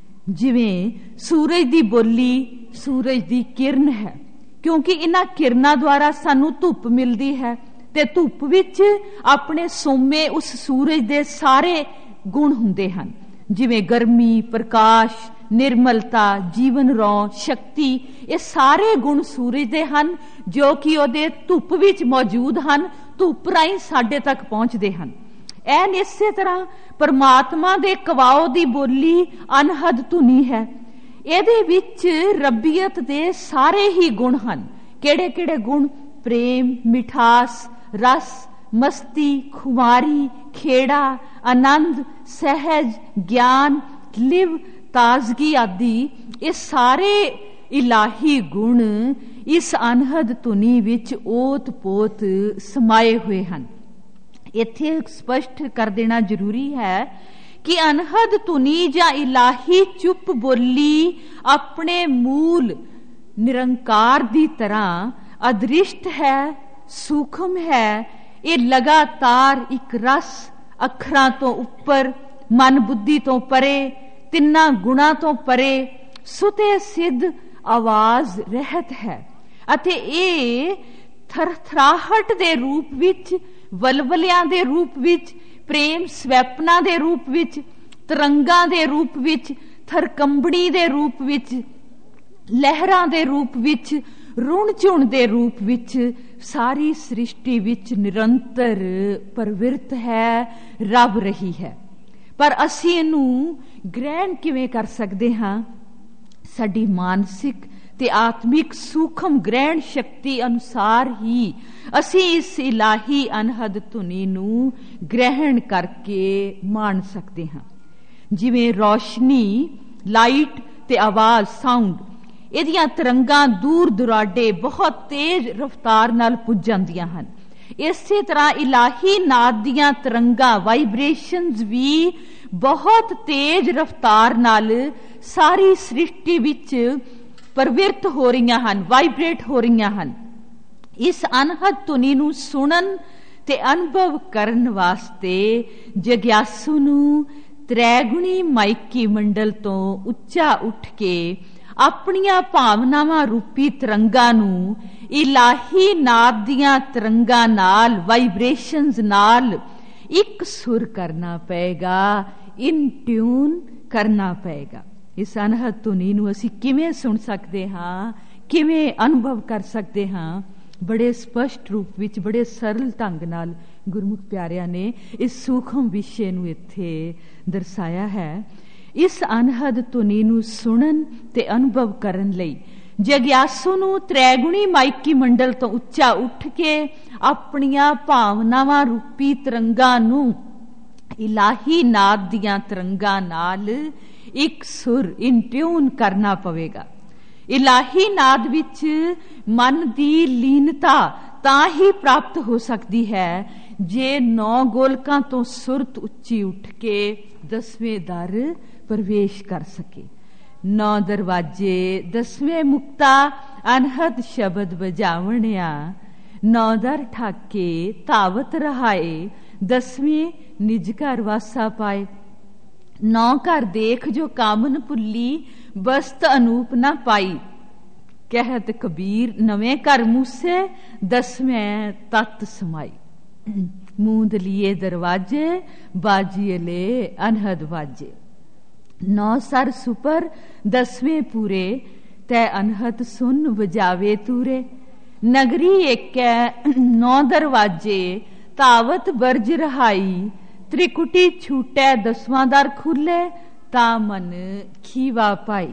जिवें सूरज दी बोली सूरज दी किरण है, क्योंकि इन्हां किरणां द्वारा सानू धुप मिलदी है ते धुप विच अपने सोमे उस सूरज दे सारे गुण हुंदे हन, जिवें गर्मी, प्रकाश, निर्मलता, जीवन रौ, शक्ति, ये सारे गुण सूरज दे हन जो कि ओदे धुप विच मौजूद हन, धुप राहीं साडे तक पहुंचदे हन। ऐन इसे तरह परमात्मा दे कवाओ दी बोली अनहद धुनी है। ਇਹਦੇ ਵਿੱਚ रबियत दे सारे ही गुण हन। केड़े केड़े गुण? प्रेम, मिठास, रस, मस्ती, खुमारी, खेड़ा, आनंद, सहज, ज्ञान, लिव, ताजगी आदि ये सारे इलाही गुण इस अनहद धुनी विच ओत पोत समाये हुए हन। इत्थे स्पष्ट कर देना जरूरी है कि अनहद धुनी जां इलाही चुप बोली अपने मूल निरंकार दी तरह अदृष्ट है, सूक्ष्म है। ये लगातार एक रस अखरां तो उपर, मन बुद्धि तो परे, तिन्ना गुणा तो परे सुते सिद्ध आवाज रहत है अते ये थरथराहट दे रूप विच, वलवलियां दे रूप विच, प्रेम स्वैपना दे रूप विच, तरंगां दे रूप विच, थरकंबड़ी दे रूप विच, लहरां दे रूप विच, रुण झुण दे रूप विच सारी सृष्टि विच निरंतर प्रवृत्त है, रब रही है। पर असीं इहनूं ग्रहण किवें कर सकदे हां? साडी मानसिक ते आत्मिक सूक्ष्म ग्रहण शक्ति अनुसार ही असीं इस इलाही अनहद धुनी नूं ग्रहण करके मान सकते हां। जिवें रोशनी, लाइट ते आवाज, साउंड, इहदियां तरंगां दूर दुराडे बहुत तेज रफ्तार नाल पुज जांदियां हन। इसे तरह इलाही नाद दियां तरंगां, वाइब्रेशनस भी बहुत तेज रफ्तार नाल सारी सृष्टि विच प्रवृत्त हो रही हन, वाइब्रेट हो रही हन। इस अनहद धुनी नूं सुनन ते अनुभव करन वास्ते जग्यासू नूं त्रैगुणी माइकी मंडल तो उच्चा उठ के अपनियां भावनावां रूपी तरंगां नूं इलाही नाद दियां तरंगां नाल, वाइब्रेशनस नाल एक सुर करना पएगा, इन ट्यून करना पएगा। इस अनहद धुनी नूं असीं किवें सुन सकदे हां, किवें अनुभव कर सकदे हां? बड़े स्पष्ट रूप विच, बड़े सरल ढंग नाल गुरमुख प्यारियां ने इस सूक्ष्म विषय नूं इत्थे दर्शाया है। इस अनहद धुनी नूं सुनन ते अनुभव करन लई जग्यासू नूं त्रैगुणी माइकी मंडल तो उच्चा उठ के अपनियां भावनावां रूपी तरंगां नूं इलाही नाद दियां तरंगां नाल एक सुर, इन ट्यून करना पवेगा। इलाही नाद विच मन दी लीनता तां ही प्राप्त हो सकती है जे 9 गोलकां तो सुरत उच्ची उठ के 10वें दर प्रवेश कर सके। 9 दरवाजे 10वें मुक्ता अनहद शब्द बजावणिया, 9 दर ठाके तावत रहाए, 10वें निज घर वासा पाए। 9 घर देख जो कामन भुल्ली, बस्त अनूप न पाई। कहत कबीर 9वें घर मूसे, 10वें तत् समाई। मूंद लिए दरवाजे, बाजियले अनहद बाजे। 9 सर सुपर 10वें पूरे, तै अनहद सुन बजावे तूरे। नगरी एक 9 दरवाजे, तावत बरज रहाई, त्रिकुटी छूटै दसवां दर खुले, ता मन खीवा पाई।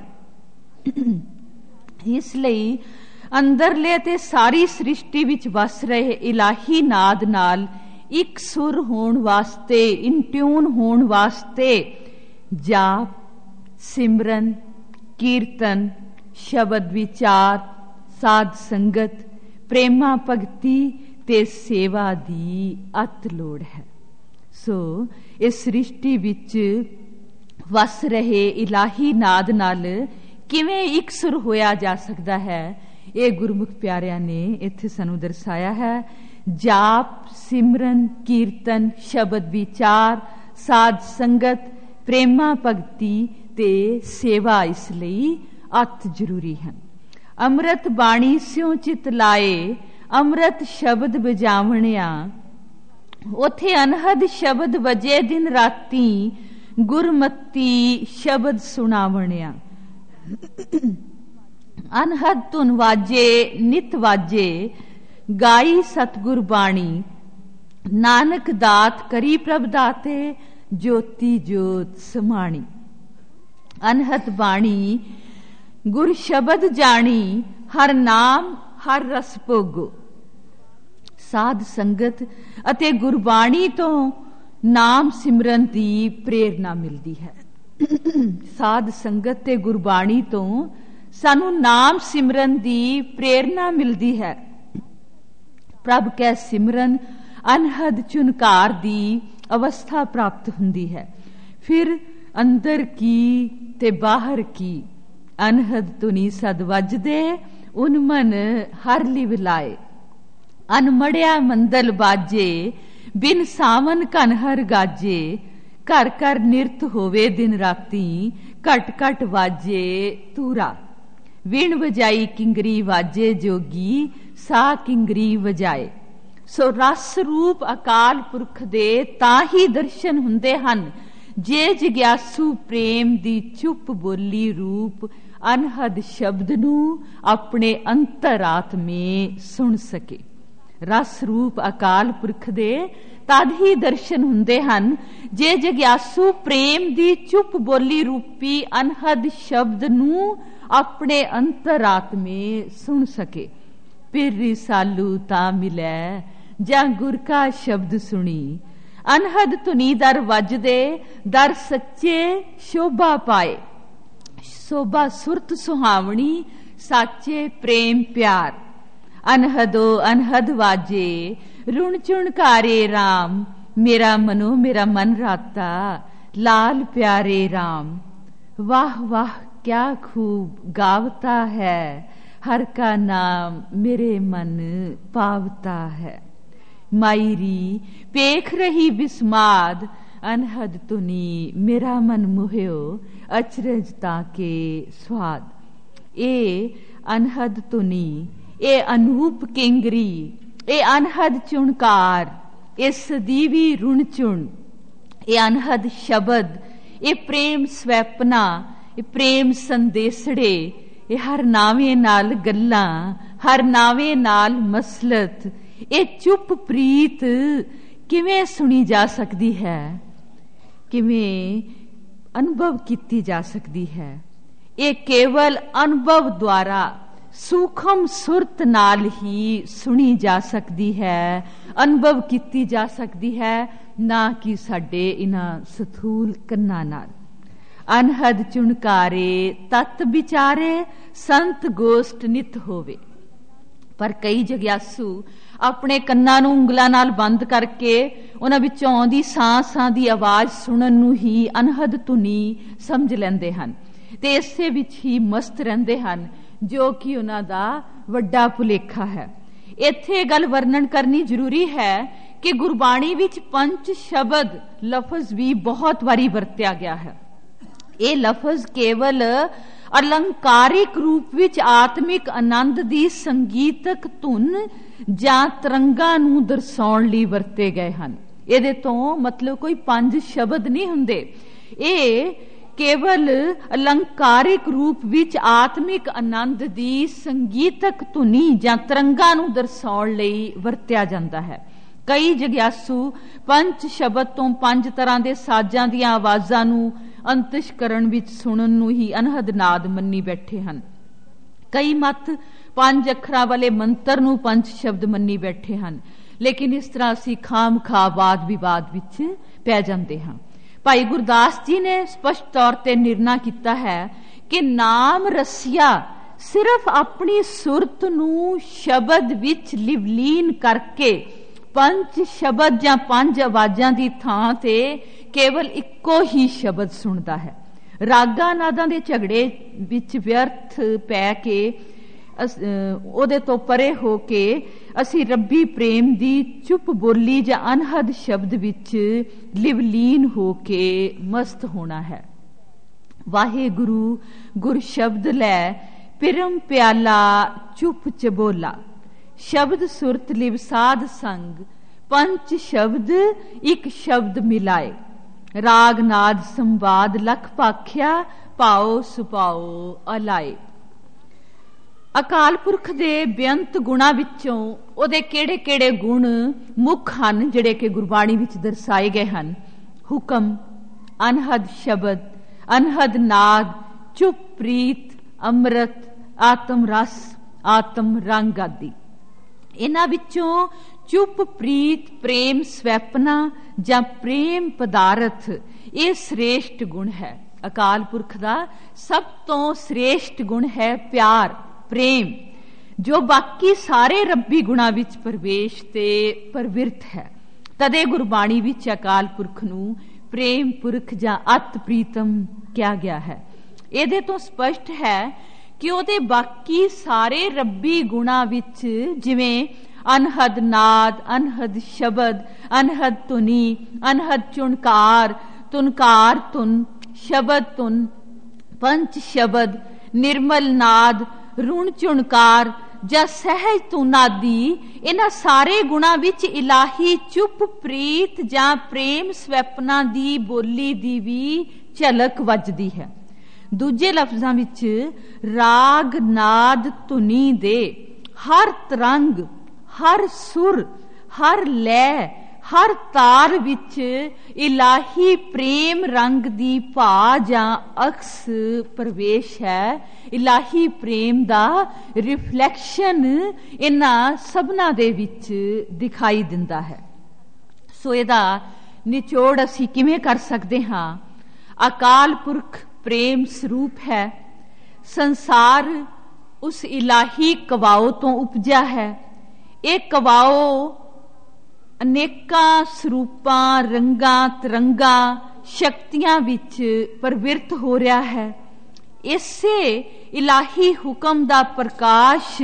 इस लई अंदरले ते सारी सृष्टि विच वस रहे इलाही नाद नाल एक सुर होण वास्ते, इन ट्यून होण वास्ते जाप, सिमरन, कीर्तन, शब्द विचार, साध संगत, प्रेमा भगती ते सेवा दी अत लोड़ है। सो इस सृष्टि विच वस रहे इलाही नाद नाल किवें इकसुर होया जा सकता है, ये गुरमुख प्यारिਆਂ ने इत्थे सानू दर्शाया है। जाप, सिमरन, कीर्तन, शब्द विचार, साध संगत, प्रेमा भगती ते सेवा इस लई अत जरूरी हैं। अमृत बाणी स्यों चित लाए, अमृत शब्द बजावणिया, उथे अनहद शब्द वजे दिन राती, गुरमती शब्द सुनावणिया। अनहद धुन वाजे नित वाजे, गाई सतगुर बाणी, नानक दात करी प्रभ दाते, ज्योति जोत समाणी। अनहद बाणी गुर शब्द जानी, हर नाम हर रस भोगो। साध संगत अते गुरबाणी तो नाम सिमरन दी प्रेरणा मिलती है। साध संगत ते गुरबाणी तो सानू नाम सिमरन दी प्रेरणा मिलती है। प्रभ कै सिमरन अनहद चुनकार दी अवस्था प्राप्त हुंदी है। फिर अंदर की ते बाहर की अनहद धुनी सद वजदे, उन मन हर लिव लाए। अनमड़िया मंदल बाजे, बिन सावन कनहर गाजे, घर घर निरत होवे दिन राती, घट घट वाजे तूरा। विण वजाई किंगरी वाजे जोगी, सा किंगरी वजाए। सो रस रूप अकाल पुरख दे ताही दर्शन हुंदे हन, जे जिग्यासू प्रेम दी चुप बोली रूप अनहद शब्द नू अपने अंतरात्मे सुन सके। रस रूप अकाल पुरख दे तद ही दर्शन हुंदे हन, जे जिग्यासू प्रेम दी चुप बोली रूपी अनहद शब्द नू अपने अंतरात्मे सुन सके। फिर रिसालू ता मिलै, जां गुर का शब्द सुनी। अनहद धुनी दर वजदे, दर सच्चे शोभा पाए। शोभा सुरत सुहावनी, साचे प्रेम प्यार। अनहदो अनहद वाजे, रुण चुणकारे राम, मेरा मनो मेरा मन राता, लाल प्यारे राम। वाह वाह क्या खूब गावता है, हर का नाम मेरे मन पावता है। मायरी पेख रही बिस्माद, अनहद तुनी मेरा मन मोह्यो, अचरज ताके स्वाद। ए अनहद तुनी, ए अनूप किंगरी, ए अनहद चुणकार, ए सदीवी रुण चुण, ए अनहद शब्द, ए प्रेम स्वैपना, ए प्रेम संदेसड़े, ए हर नावे नाल गल्लां, हर नावे नाल मसलत, ए चुप प्रीत किवें सुनी जा सकती है, किवें अनुभव कीती जा सकती है। ये केवल अनुभव द्वारा सूखम सुरत नाल ही सुनी जा सकती है, अनुभव कीती जा सकती है, ना कि साडे इन्हां स्थूल कन्नां नाल। अनहद चुणकारे तत् विचारे, संत गोष्ठ नित होवे। पर कई जग्यासू अपने कन्नां नूं ਉਂਗਲਾਂ नाल बंद करके उन्हां विचों आउंदी सां दी आवाज़ सुणन नूं ही अनहद धुनी समझ लैंदे हन ते इसे विच ही मस्त रहिंदे हन, जो कि उन्हां दा वड्डा भुलेखा है। इत्थे गल वर्णन करनी जरूरी है कि गुरबाणी विच पंच शब्द लफज भी बहुत वारी वरत्या गया है। ये लफज केवल अलंकारिक रूप विच आत्मिक आनंद दी संगीतक धुन जां तरंगां नूं दर्शाउण लई वरते गए हन। इहदे तो मतलब कोई पंज शब्द नहीं हुंदे, ये केवल अलंकारिक रूप विच आत्मिक आनंद दी संगीतक धुनी जां तरंगां नूं दर्शाउण लई वरत्या जांदा है। ਕਈ ਜਗਿਆਸੂ ਪੰਜ ਸ਼ਬਦ ਤੋਂ 5 ਤਰ੍ਹਾਂ ਦੇ ਸਾਜ਼ਾਂ ਦੀਆਂ ਆਵਾਜ਼ਾਂ ਨੂੰ ਅੰਤਿਸ਼ਕਰਣ ਵਿੱਚ ਸੁਣਨ ਨੂੰ ਹੀ ਅਨਹਦ ਨਾਦ ਮੰਨੀ ਬੈਠੇ ਹਨ। ਕਈ ਮਤ 5 ਅੱਖਰਾਂ ਵਾਲੇ ਮੰਤਰ ਨੂੰ 5 ਸ਼ਬਦ ਮੰਨੀ ਬੈਠੇ ਹਨ। ਲੇਕਿਨ ਇਸ ਤਰ੍ਹਾਂ ਅਸੀਂ ਖਾਮ-ਖਾ ਵਾਦ ਵਿਵਾਦ ਵਿੱਚ ਪੈ ਜਾਂਦੇ ਹਾਂ। ਭਾਈ ਗੁਰਦਾਸ ਜੀ ਨੇ ਸਪਸ਼ਟ ਤੌਰ ਤੇ ਨਿਰਣਾ ਕੀਤਾ ਹੈ ਕਿ ਨਾਮ ਰਸੀਆ ਸਿਰਫ ਆਪਣੀ ਸੁਰਤ ਨੂੰ ਸ਼ਬਦ ਵਿੱਚ ਲਿਵਲੀਨ ਕਰਕੇ 5 ਸ਼ਬਦ ਜਾਂ 5 ਆਵਾਜ਼ਾਂ ਦੀ ਥਾਂ ਤੇ ਕੇਵਲ ਇੱਕੋ ਹੀ ਸ਼ਬਦ ਸੁਣਦਾ ਹੈ। ਰਾਗਾਂ ਨਾਦਾਂ ਦੇ ਝਗੜੇ ਵਿੱਚ ਵਿਅਰਥ ਪੈ ਕੇ ਉਹਦੇ ਤੋਂ ਪਰੇ ਹੋ ਕੇ ਅਸੀਂ ਰੱਬੀ ਪ੍ਰੇਮ ਦੀ ਚੁੱਪ ਬੋਲੀ ਜਾਂ ਅਨਹਦ ਸ਼ਬਦ ਵਿੱਚ ਲਿਵਲੀਨ ਹੋ ਕੇ ਮਸਤ ਹੋਣਾ ਹੈ। ਵਾਹਿਗੁਰੂ ਗੁਰ ਸ਼ਬਦ ਲੈ ਪਿਰਮ ਪਿਆਲਾ ਚੁੱਪ ਚਬੋਲਾ, ਸ਼ਬਦ ਸੁਰਤ ਲਿਵ ਸਾਧ ਸੰਗ, 5 ਸ਼ਬਦ ਇੱਕ ਸ਼ਬਦ ਮਿਲਾਏ, ਰਾਗ ਨਾਦ ਸੰਵਾਦ ਲਖ ਭਾਖਿਆ, ਪਾਓ ਸੁਪਾਓ ਅਲਾਏ। ਅਕਾਲ ਪੁਰਖ ਦੇ ਬੇਅੰਤ ਗੁਣਾਂ ਵਿੱਚੋਂ ਉਹਦੇ ਕਿਹੜੇ-ਕਿਹੜੇ ਗੁਣ ਮੁੱਖ ਹਨ ਜਿਹੜੇ ਕਿ ਗੁਰਬਾਣੀ ਵਿੱਚ ਦਰਸਾਏ ਗਏ ਹਨ? ਹੁਕਮ, ਅਨਹਦ ਸ਼ਬਦ, ਅਨਹਦ ਨਾਦ, ਚੁੱਪ ਪ੍ਰੀਤ, ਅੰਮ੍ਰਿਤ, ਆਤਮ ਰਸ, ਆਤਮ ਰੰਗ ਆਦਿ। ਇਹਨਾਂ ਵਿੱਚੋਂ ਚੁੱਪ ਪ੍ਰੀਤ ਪ੍ਰੇਮ ਸਵੈਪਨਾ ਜਾਂ ਪ੍ਰੇਮ ਪਦਾਰਥ ਇਹ ਸ੍ਰੇਸ਼ਟ ਗੁਣ ਹੈ। ਅਕਾਲ ਪੁਰਖ ਦਾ ਸਭ ਤੋਂ ਸ੍ਰੇਸ਼ਟ ਗੁਣ ਹੈ ਪਿਆਰ, ਪ੍ਰੇਮ, ਜੋ ਬਾਕੀ ਸਾਰੇ ਰੱਬੀ ਗੁਣਾਂ ਵਿੱਚ ਪ੍ਰਵੇਸ਼ ਤੇ ਪ੍ਰਵਿਰਤ ਹੈ। ਤਦੇ ਗੁਰਬਾਣੀ ਵਿੱਚ ਅਕਾਲ ਪੁਰਖ ਨੂੰ ਪ੍ਰੇਮ ਪੁਰਖ ਜਾਂ ਅਤ ਪ੍ਰੀਤਮ ਕਿਹਾ ਗਿਆ ਹੈ। ਇਹਦੇ ਤੋਂ ਸਪਸ਼ਟ ਹੈ ਕਿ ਉਹਦੇ ਬਾਕੀ ਸਾਰੇ ਰੱਬੀ ਗੁਣਾਂ ਵਿੱਚ ਜਿਵੇਂ ਅਨਹਦ ਨਾਦ, ਅਨਹਦ ਸ਼ਬਦ, ਅਨਹਦ ਧੁਨੀ, ਅਨਹਦ ਚੁਣਕਾਰ, ਤੁਨਕਾਰ ਧੁਨ, ਸ਼ਬਦ ਧੁਨ, 5 ਸ਼ਬਦ, ਨਿਰਮਲ ਨਾਦ, ਰੁਣ ਚੁਣਕਾਰ ਜਾਂ ਸਹਿਜ ਧੁਨ ਆਦਿ, ਇਹਨਾਂ ਸਾਰੇ ਗੁਣਾਂ ਵਿੱਚ ਇਲਾਹੀ ਚੁੱਪ ਪ੍ਰੀਤ ਜਾਂ ਪ੍ਰੇਮ ਸਵੈਪਨਾ ਦੀ ਬੋਲੀ ਦੀ ਵੀ ਝਲਕ ਵੱਜਦੀ ਹੈ। ਦੂਜੇ ਲਫ਼ਜ਼ਾਂ ਵਿੱਚ ਰਾਗ ਨਾਦ ਧੁਨੀ ਦੇ ਹਰ ਤਰੰਗ, ਹਰ ਸੁਰ, ਹਰ ਲੈ, ਹਰ ਤਾਰ ਵਿੱਚ ਇਲਾਹੀ ਪ੍ਰੇਮ ਰੰਗ ਦੀ ਭਾ ਜਾਂ ਅਕਸ ਪ੍ਰਵੇਸ਼ ਹੈ। ਇਲਾਹੀ ਪ੍ਰੇਮ ਦਾ ਰਿਫਲੈਕਸ਼ਨ ਇਹਨਾਂ ਸਭਨਾਂ ਦੇ ਵਿੱਚ ਦਿਖਾਈ ਦਿੰਦਾ ਹੈ। ਸੋ ਇਹਦਾ ਨਿਚੋੜ ਅਸੀਂ ਕਿਵੇਂ ਕਰ ਸਕਦੇ ਹਾਂ? ਅਕਾਲ ਪੁਰਖ ਪ੍ਰੇਮ ਸਰੂਪ ਹੈ। ਸੰਸਾਰ ਉਸ ਇਲਾਹੀ ਕਵਾਓ ਤੋਂ ਉਪਜਿਆ ਹੈ। ਇਹ ਕਵਾਓ ਅਨੇਕਾਂ ਸਰੂਪਾਂ, ਰੰਗਾਂ, ਤਰੰਗਾਂ, ਸ਼ਕਤੀਆਂ ਵਿੱਚ ਪ੍ਰਵਿਰਤ ਹੋ ਰਿਹਾ ਹੈ। ਇਸੇ ਇਲਾਹੀ ਹੁਕਮ ਦਾ ਪ੍ਰਕਾਸ਼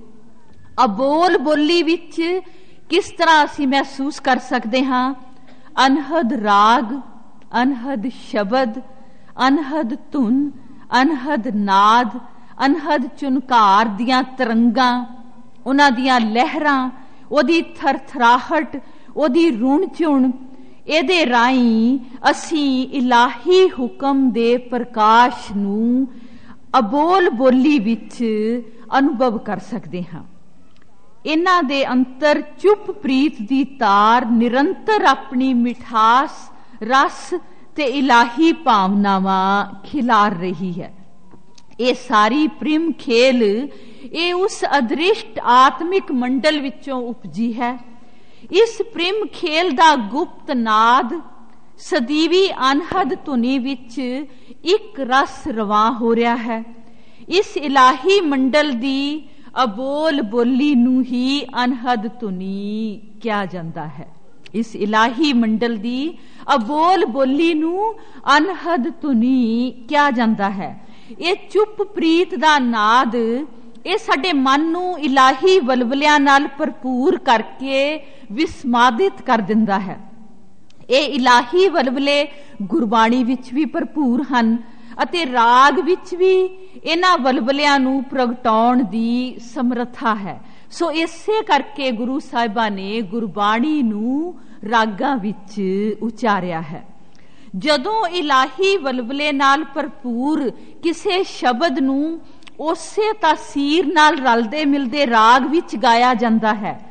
ਅਬੋਲ ਬੋਲੀ ਵਿੱਚ ਕਿਸ ਤਰ੍ਹਾਂ ਅਸੀਂ ਮਹਿਸੂਸ ਕਰ ਸਕਦੇ ਹਾਂ? ਅਨਹਦ ਰਾਗ, ਅਨਹਦ ਸ਼ਬਦ, ਅਨਹਦ ਧੁਨ, ਅਨਹਦ ਨਾਦ, ਅਨਹਦ ਚੁਨਕਾਰ ਦੀਆਂ ਤਰੰਗਾਂ, ਉਹਨਾਂ ਦੀਆਂ ਲਹਿਰਾਂ, ਉਹਦੀ ਥਰਥਰਾਹਟ, ਉਹਦੀ ਰੁਣ ਚੁਣ, ਇਹਦੇ ਰਾਹੀਂ ਅਸੀਂ ਇਲਾਹੀ ਹੁਕਮ ਦੇ ਪ੍ਰਕਾਸ਼ ਨੂੰ ਅਬੋਲ ਬੋਲੀ ਵਿੱਚ ਅਨੁਭਵ ਕਰ ਸਕਦੇ ਹਾਂ। ਇਹਨਾਂ ਦੇ ਅੰਤਰ ਚੁੱਪ ਪ੍ਰੀਤ ਦੀ ਤਾਰ ਨਿਰੰਤਰ ਆਪਣੀ ਮਿਠਾਸ, ਰਸ ਤੇ ਇਲਾਹੀ ਭਾਵਨਾਵਾਂ ਖਿਲਾਰ ਰਹੀ ਹੈ। ਇਹ ਸਾਰੀ ਪ੍ਰਿਮ ਖੇਲ ਇਹ ਉਸ ਅਦ੍ਰਿਸ਼ਟ ਆਤਮਿਕ ਮੰਡਲ ਵਿੱਚੋਂ ਉਪਜੀ ਹੈ। ਇਸ ਪ੍ਰਿਮ ਖੇਲ ਦਾ ਗੁਪਤ ਨਾਦ ਸਦੀਵੀ ਅਨਹਦ ਧੁਨੀ ਵਿੱਚ ਇੱਕ ਰਸ ਰਵਾਂ ਹੋ ਰਿਹਾ ਹੈ। ਇਸ ਇਲਾਹੀ ਮੰਡਲ ਦੀ ਅਬੋਲ ਬੋਲੀ ਨੂੰ ਹੀ ਅਨਹਦ ਧੁਨੀ ਕਿਹਾ ਜਾਂਦਾ ਹੈ। ਇਸ ਇਲਾਹੀ ਮੰਡਲ ਦੀ ਅਬੋਲ ਬੋਲੀ ਨੂੰ ਅਨਹਦ ਧੁਨੀ ਕਿਹਾ ਜਾਂਦਾ ਹੈ। ਇਹ ਚੁੱਪ ਪ੍ਰੀਤ ਦਾ ਨਾਦ ਇਹ ਸਾਡੇ ਮਨ ਨੂੰ ਇਲਾਹੀ ਵਲਵਲਿਆਂ ਨਾਲ ਭਰਪੂਰ ਕਰਕੇ ਵਿਸਮਾਦਿਤ ਕਰ ਦਿੰਦਾ ਹੈ। ਇਹ ਇਲਾਹੀ ਵਲਵਲੇ ਗੁਰਬਾਣੀ ਵਿੱਚ ਵੀ ਭਰਪੂਰ ਹਨ ਅਤੇ ਰਾਗ ਵਿੱਚ ਵੀ ਇਹਨਾਂ ਵਲਵਲਿਆਂ ਨੂੰ ਪ੍ਰਗਟਾਉਣ ਦੀ ਸਮਰੱਥਾ ਹੈ। ਸੋ ਇਸੇ ਕਰਕੇ ਗੁਰੂ ਸਾਹਿਬਾਂ ਨੇ ਗੁਰਬਾਣੀ ਨੂੰ ਰਾਗਾਂ ਵਿੱਚ ਉਚਾਰਿਆ ਹੈ। ਜਦੋਂ ਇਲਾਹੀ ਵਲਵਲੇ ਨਾਲ ਭਰਪੂਰ ਕਿਸੇ ਸ਼ਬਦ ਨੂੰ ਉਸੇ ਤਾਸੀਰ ਨਾਲ ਰਲਦੇ ਮਿਲਦੇ ਰਾਗ ਵਿੱਚ ਗਾਇਆ ਜਾਂਦਾ ਹੈ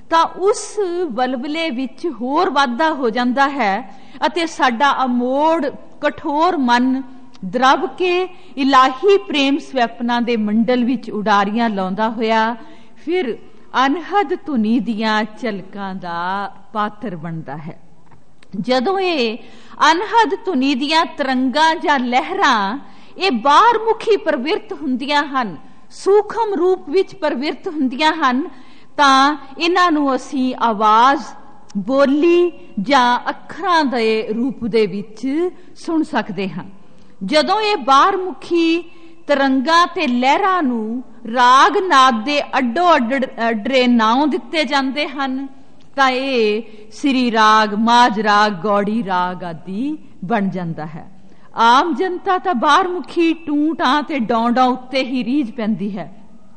ਤਾਂ ਉਸ ਬਲਬਲੇ ਵਿੱਚ ਹੋਰ ਵਾਧਾ ਹੋ ਜਾਂਦਾ ਹੈ ਅਤੇ ਸਾਡਾ ਅਮੋੜ ਕਠੋਰ ਮਨ ਦਰਬ ਕੇ ਇਲਾਹੀ ਪ੍ਰੇਮ ਸਵੈਪਨਾਂ ਦੇ ਮੰਡਲ ਵਿੱਚ ਉਡਾਰੀਆਂ ਲਾਉਂਦਾ ਹੋਇਆ ਫਿਰ ਅਨਹਦ ਧੁਨੀ ਦੀਆਂ ਝਲਕਾਂ ਦਾ ਪਾਤਰ ਬਣਦਾ ਹੈ। ਜਦੋਂ ਇਹ ਅਨਹਦ ਧੁਨੀ ਦੀਆਂ ਤਰੰਗਾਂ ਜਾਂ ਲਹਿਰਾਂ ਇਹ ਬਾਹਰਮੁਖੀ ਪ੍ਰਵਿਰਤ ਹੁੰਦੀਆਂ ਹਨ, ਸੂਖਮ ਰੂਪ ਵਿੱਚ ਪ੍ਰਵਿਰਤ ਹੁੰਦੀਆਂ ਹਨ, ਤਾਂ ਇਹਨਾਂ ਨੂੰ ਅਸੀਂ ਆਵਾਜ਼, ਬੋਲੀ ਜਾਂ ਅੱਖਰਾਂ ਦੇ ਰੂਪ ਦੇ ਵਿੱਚ ਸੁਣ ਸਕਦੇ ਹਾਂ। ਜਦੋਂ ਇਹ ਬਾਹਰਮੁਖੀ ਤਰੰਗਾਂ ਤੇ ਲਹਿਰਾਂ ਨੂੰ ਰਾਗ ਨਾਦ ਦੇ ਅੱਡੋ ਅੱਡਰੇ ਨਾਉ ਦਿੱਤੇ ਜਾਂਦੇ ਹਨ ਤਾਂ ਇਹ ਸ੍ਰੀ ਰਾਗ, ਮਾਝ ਰਾਗ, ਗੌੜੀ ਰਾਗ ਆਦਿ ਬਣ ਜਾਂਦਾ ਹੈ। ਆਮ ਜਨਤਾ ਤਾਂ ਬਾਹਰਮੁਖੀ ਟੂਟਾਂ ਤੇ ਡੌਂਡਾਂ ਉੱਤੇ ਹੀ ਰੀਝ ਪੈਂਦੀ ਹੈ।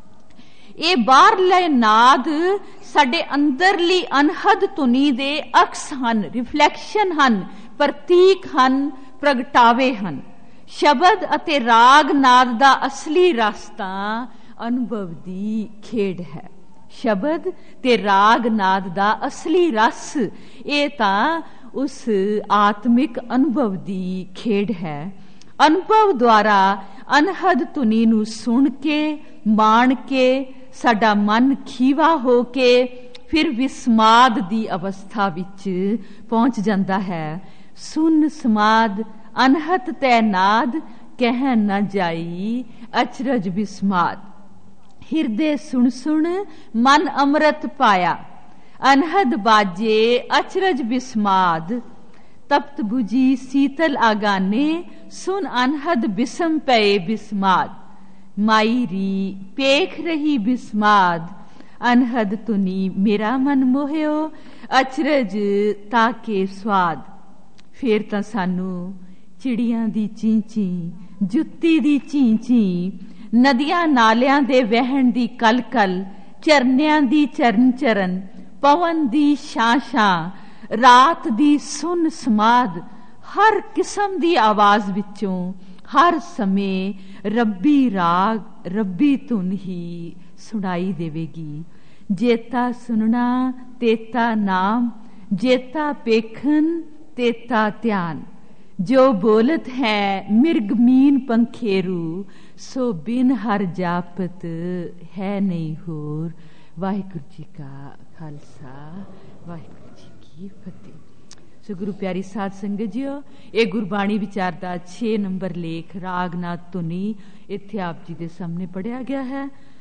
ਇਹ ਬਾਹਰਲੇ ਨਾਦ ਸਾਡੇ ਅੰਦਰਲੀ ਅਨਹਦ ਧੁਨੀ ਦੇ ਅਕਸ ਹਨ, ਰਿਫਲੈਕਸ਼ਨ ਹਨ, ਪ੍ਰਤੀਕ ਹਨ, ਪ੍ਰਗਟਾਵੇ ਹਨ। ਸ਼ਬਦ ਅਤੇ ਰਾਗ ਨਾਦ ਦਾ ਅਸਲੀ ਰਸ ਤਾਂ ਅਨੁਭਵ ਦੀ ਖੇਡ ਹੈ। ਸ਼ਬਦ ਤੇ ਰਾਗ ਨਾਦ ਦਾ ਅਸਲੀ ਰਸ ਇਹ ਤਾਂ ਉਸ ਆਤਮਿਕ ਅਨੁਭਵ ਦੀ ਖੇਡ ਹੈ। ਅਨੁਭਵ ਦੁਆਰਾ ਅਨਹਦ ਧੁਨੀ ਨੂੰ ਸੁਣ ਕੇ, ਮਾਣ ਕੇ ਸਾਡਾ ਮਨ ਖੀਵਾ ਹੋ ਕੇ ਫਿਰ ਵਿਸਮਾਦ ਦੀ ਅਵਸਥਾ ਵਿੱਚ ਪਹੁੰਚ ਜਾਂਦਾ ਹੈ। ਸੁਨ ਸਮਾਦ ਅਨਹਤ ਤੈ ਨਾਦ ਕਹਿ ਨ ਜਾਈ ਅਚਰਜ ਵਿਸਮਾਦ। ਹਿਰਦੇ ਸੁਣ ਸੁਣ ਮਨ ਅੰਮ੍ਰਿਤ ਪਾਇਆ, ਅਨਹਦ ਬਾਜੇ ਅਚਰਜ ਵਿਸਮਾਦ। ਤਪਤ ਬੁਝੀ ਸੀਤਲ ਆਗਾਨੇ ਸੁਨ ਅਨਹਦ ਬਿਸਮ ਪਏ ਬਿਸਮਾਦ। ਮਾਈ ਰੀ ਪੇਖ ਰਹੀ ਬਿਸਮਾਦ, ਅਨਹਦ ਧੁਨੀ ਮੇਰਾ ਮਨ ਮੋਹਿਓ ਅਚਰਜ ਤਾਕੇ ਸਵਾਦ। ਫੇਰ ਤਾਂ ਸਾਨੂੰ ਚਿੜੀਆਂ ਦੀ ਚੀਂ ਚੀਂ, ਜੁੱਤੀ ਦੀ ਚੀਂ ਚੀਂ, ਨਦੀਆਂ ਨਾਲਿਆਂ ਦੇ ਵਹਿਣ ਦੀ ਕਲਕਲ, ਝਰਨਿਆਂ ਦੀ ਚਰਨ ਚਰਨ, ਪਵਨ ਦੀ ਛਾਂ ਛਾਂ, ਰਾਤ ਦੀ ਸੁਨ ਸਮਾਦ, ਹਰ ਕਿਸਮ ਦੀ ਆਵਾਜ਼ ਵਿੱਚੋਂ ਹਰ ਸਮੇਂ ਰੱਬੀ ਰਾਗ, ਰੱਬੀ ਧੁਨ ਹੀ ਸੁਣਾਈ ਦੇਵੇਗੀ। ਜੇਤਾ ਸੁਣਨਾ ਤੇਤਾ ਨਾਮ, ਜੇਤਾ ਪੇਖਨ ਤੇਤਾ ਧਿਆਨ। ਜੋ ਬੋਲਤ ਹੈ ਮਿਰਗ ਮੀਨ ਪੰਖੇਰੂ, ਸੋ ਬਿਨ ਹਰ ਜਾਪਤ ਹੈ ਨਹੀਂ ਹੋਰ। ਵਾਹਿਗੁਰੂ ਜੀ ਕਾ ਖਾਲਸਾ, ਵਾਹਿਗੁਰੂ ਜੀ ਕੀ ਫਤਿਹ। ਸੋ ਗੁਰੂ ਪਿਆਰੀ ਸਾਧ ਸੰਗਤ ਜੀਓ, ਇਹ ਗੁਰਬਾਣੀ ਵਿਚਾਰ ਦਾ 6 ਨੰਬਰ ਲੇਖ ਰਾਗ ਨਾਦ ਧੁਨੀ ਇੱਥੇ ਆਪ ਜੀ ਦੇ ਸਾਹਮਣੇ ਪੜਿਆ ਗਿਆ ਹੈ।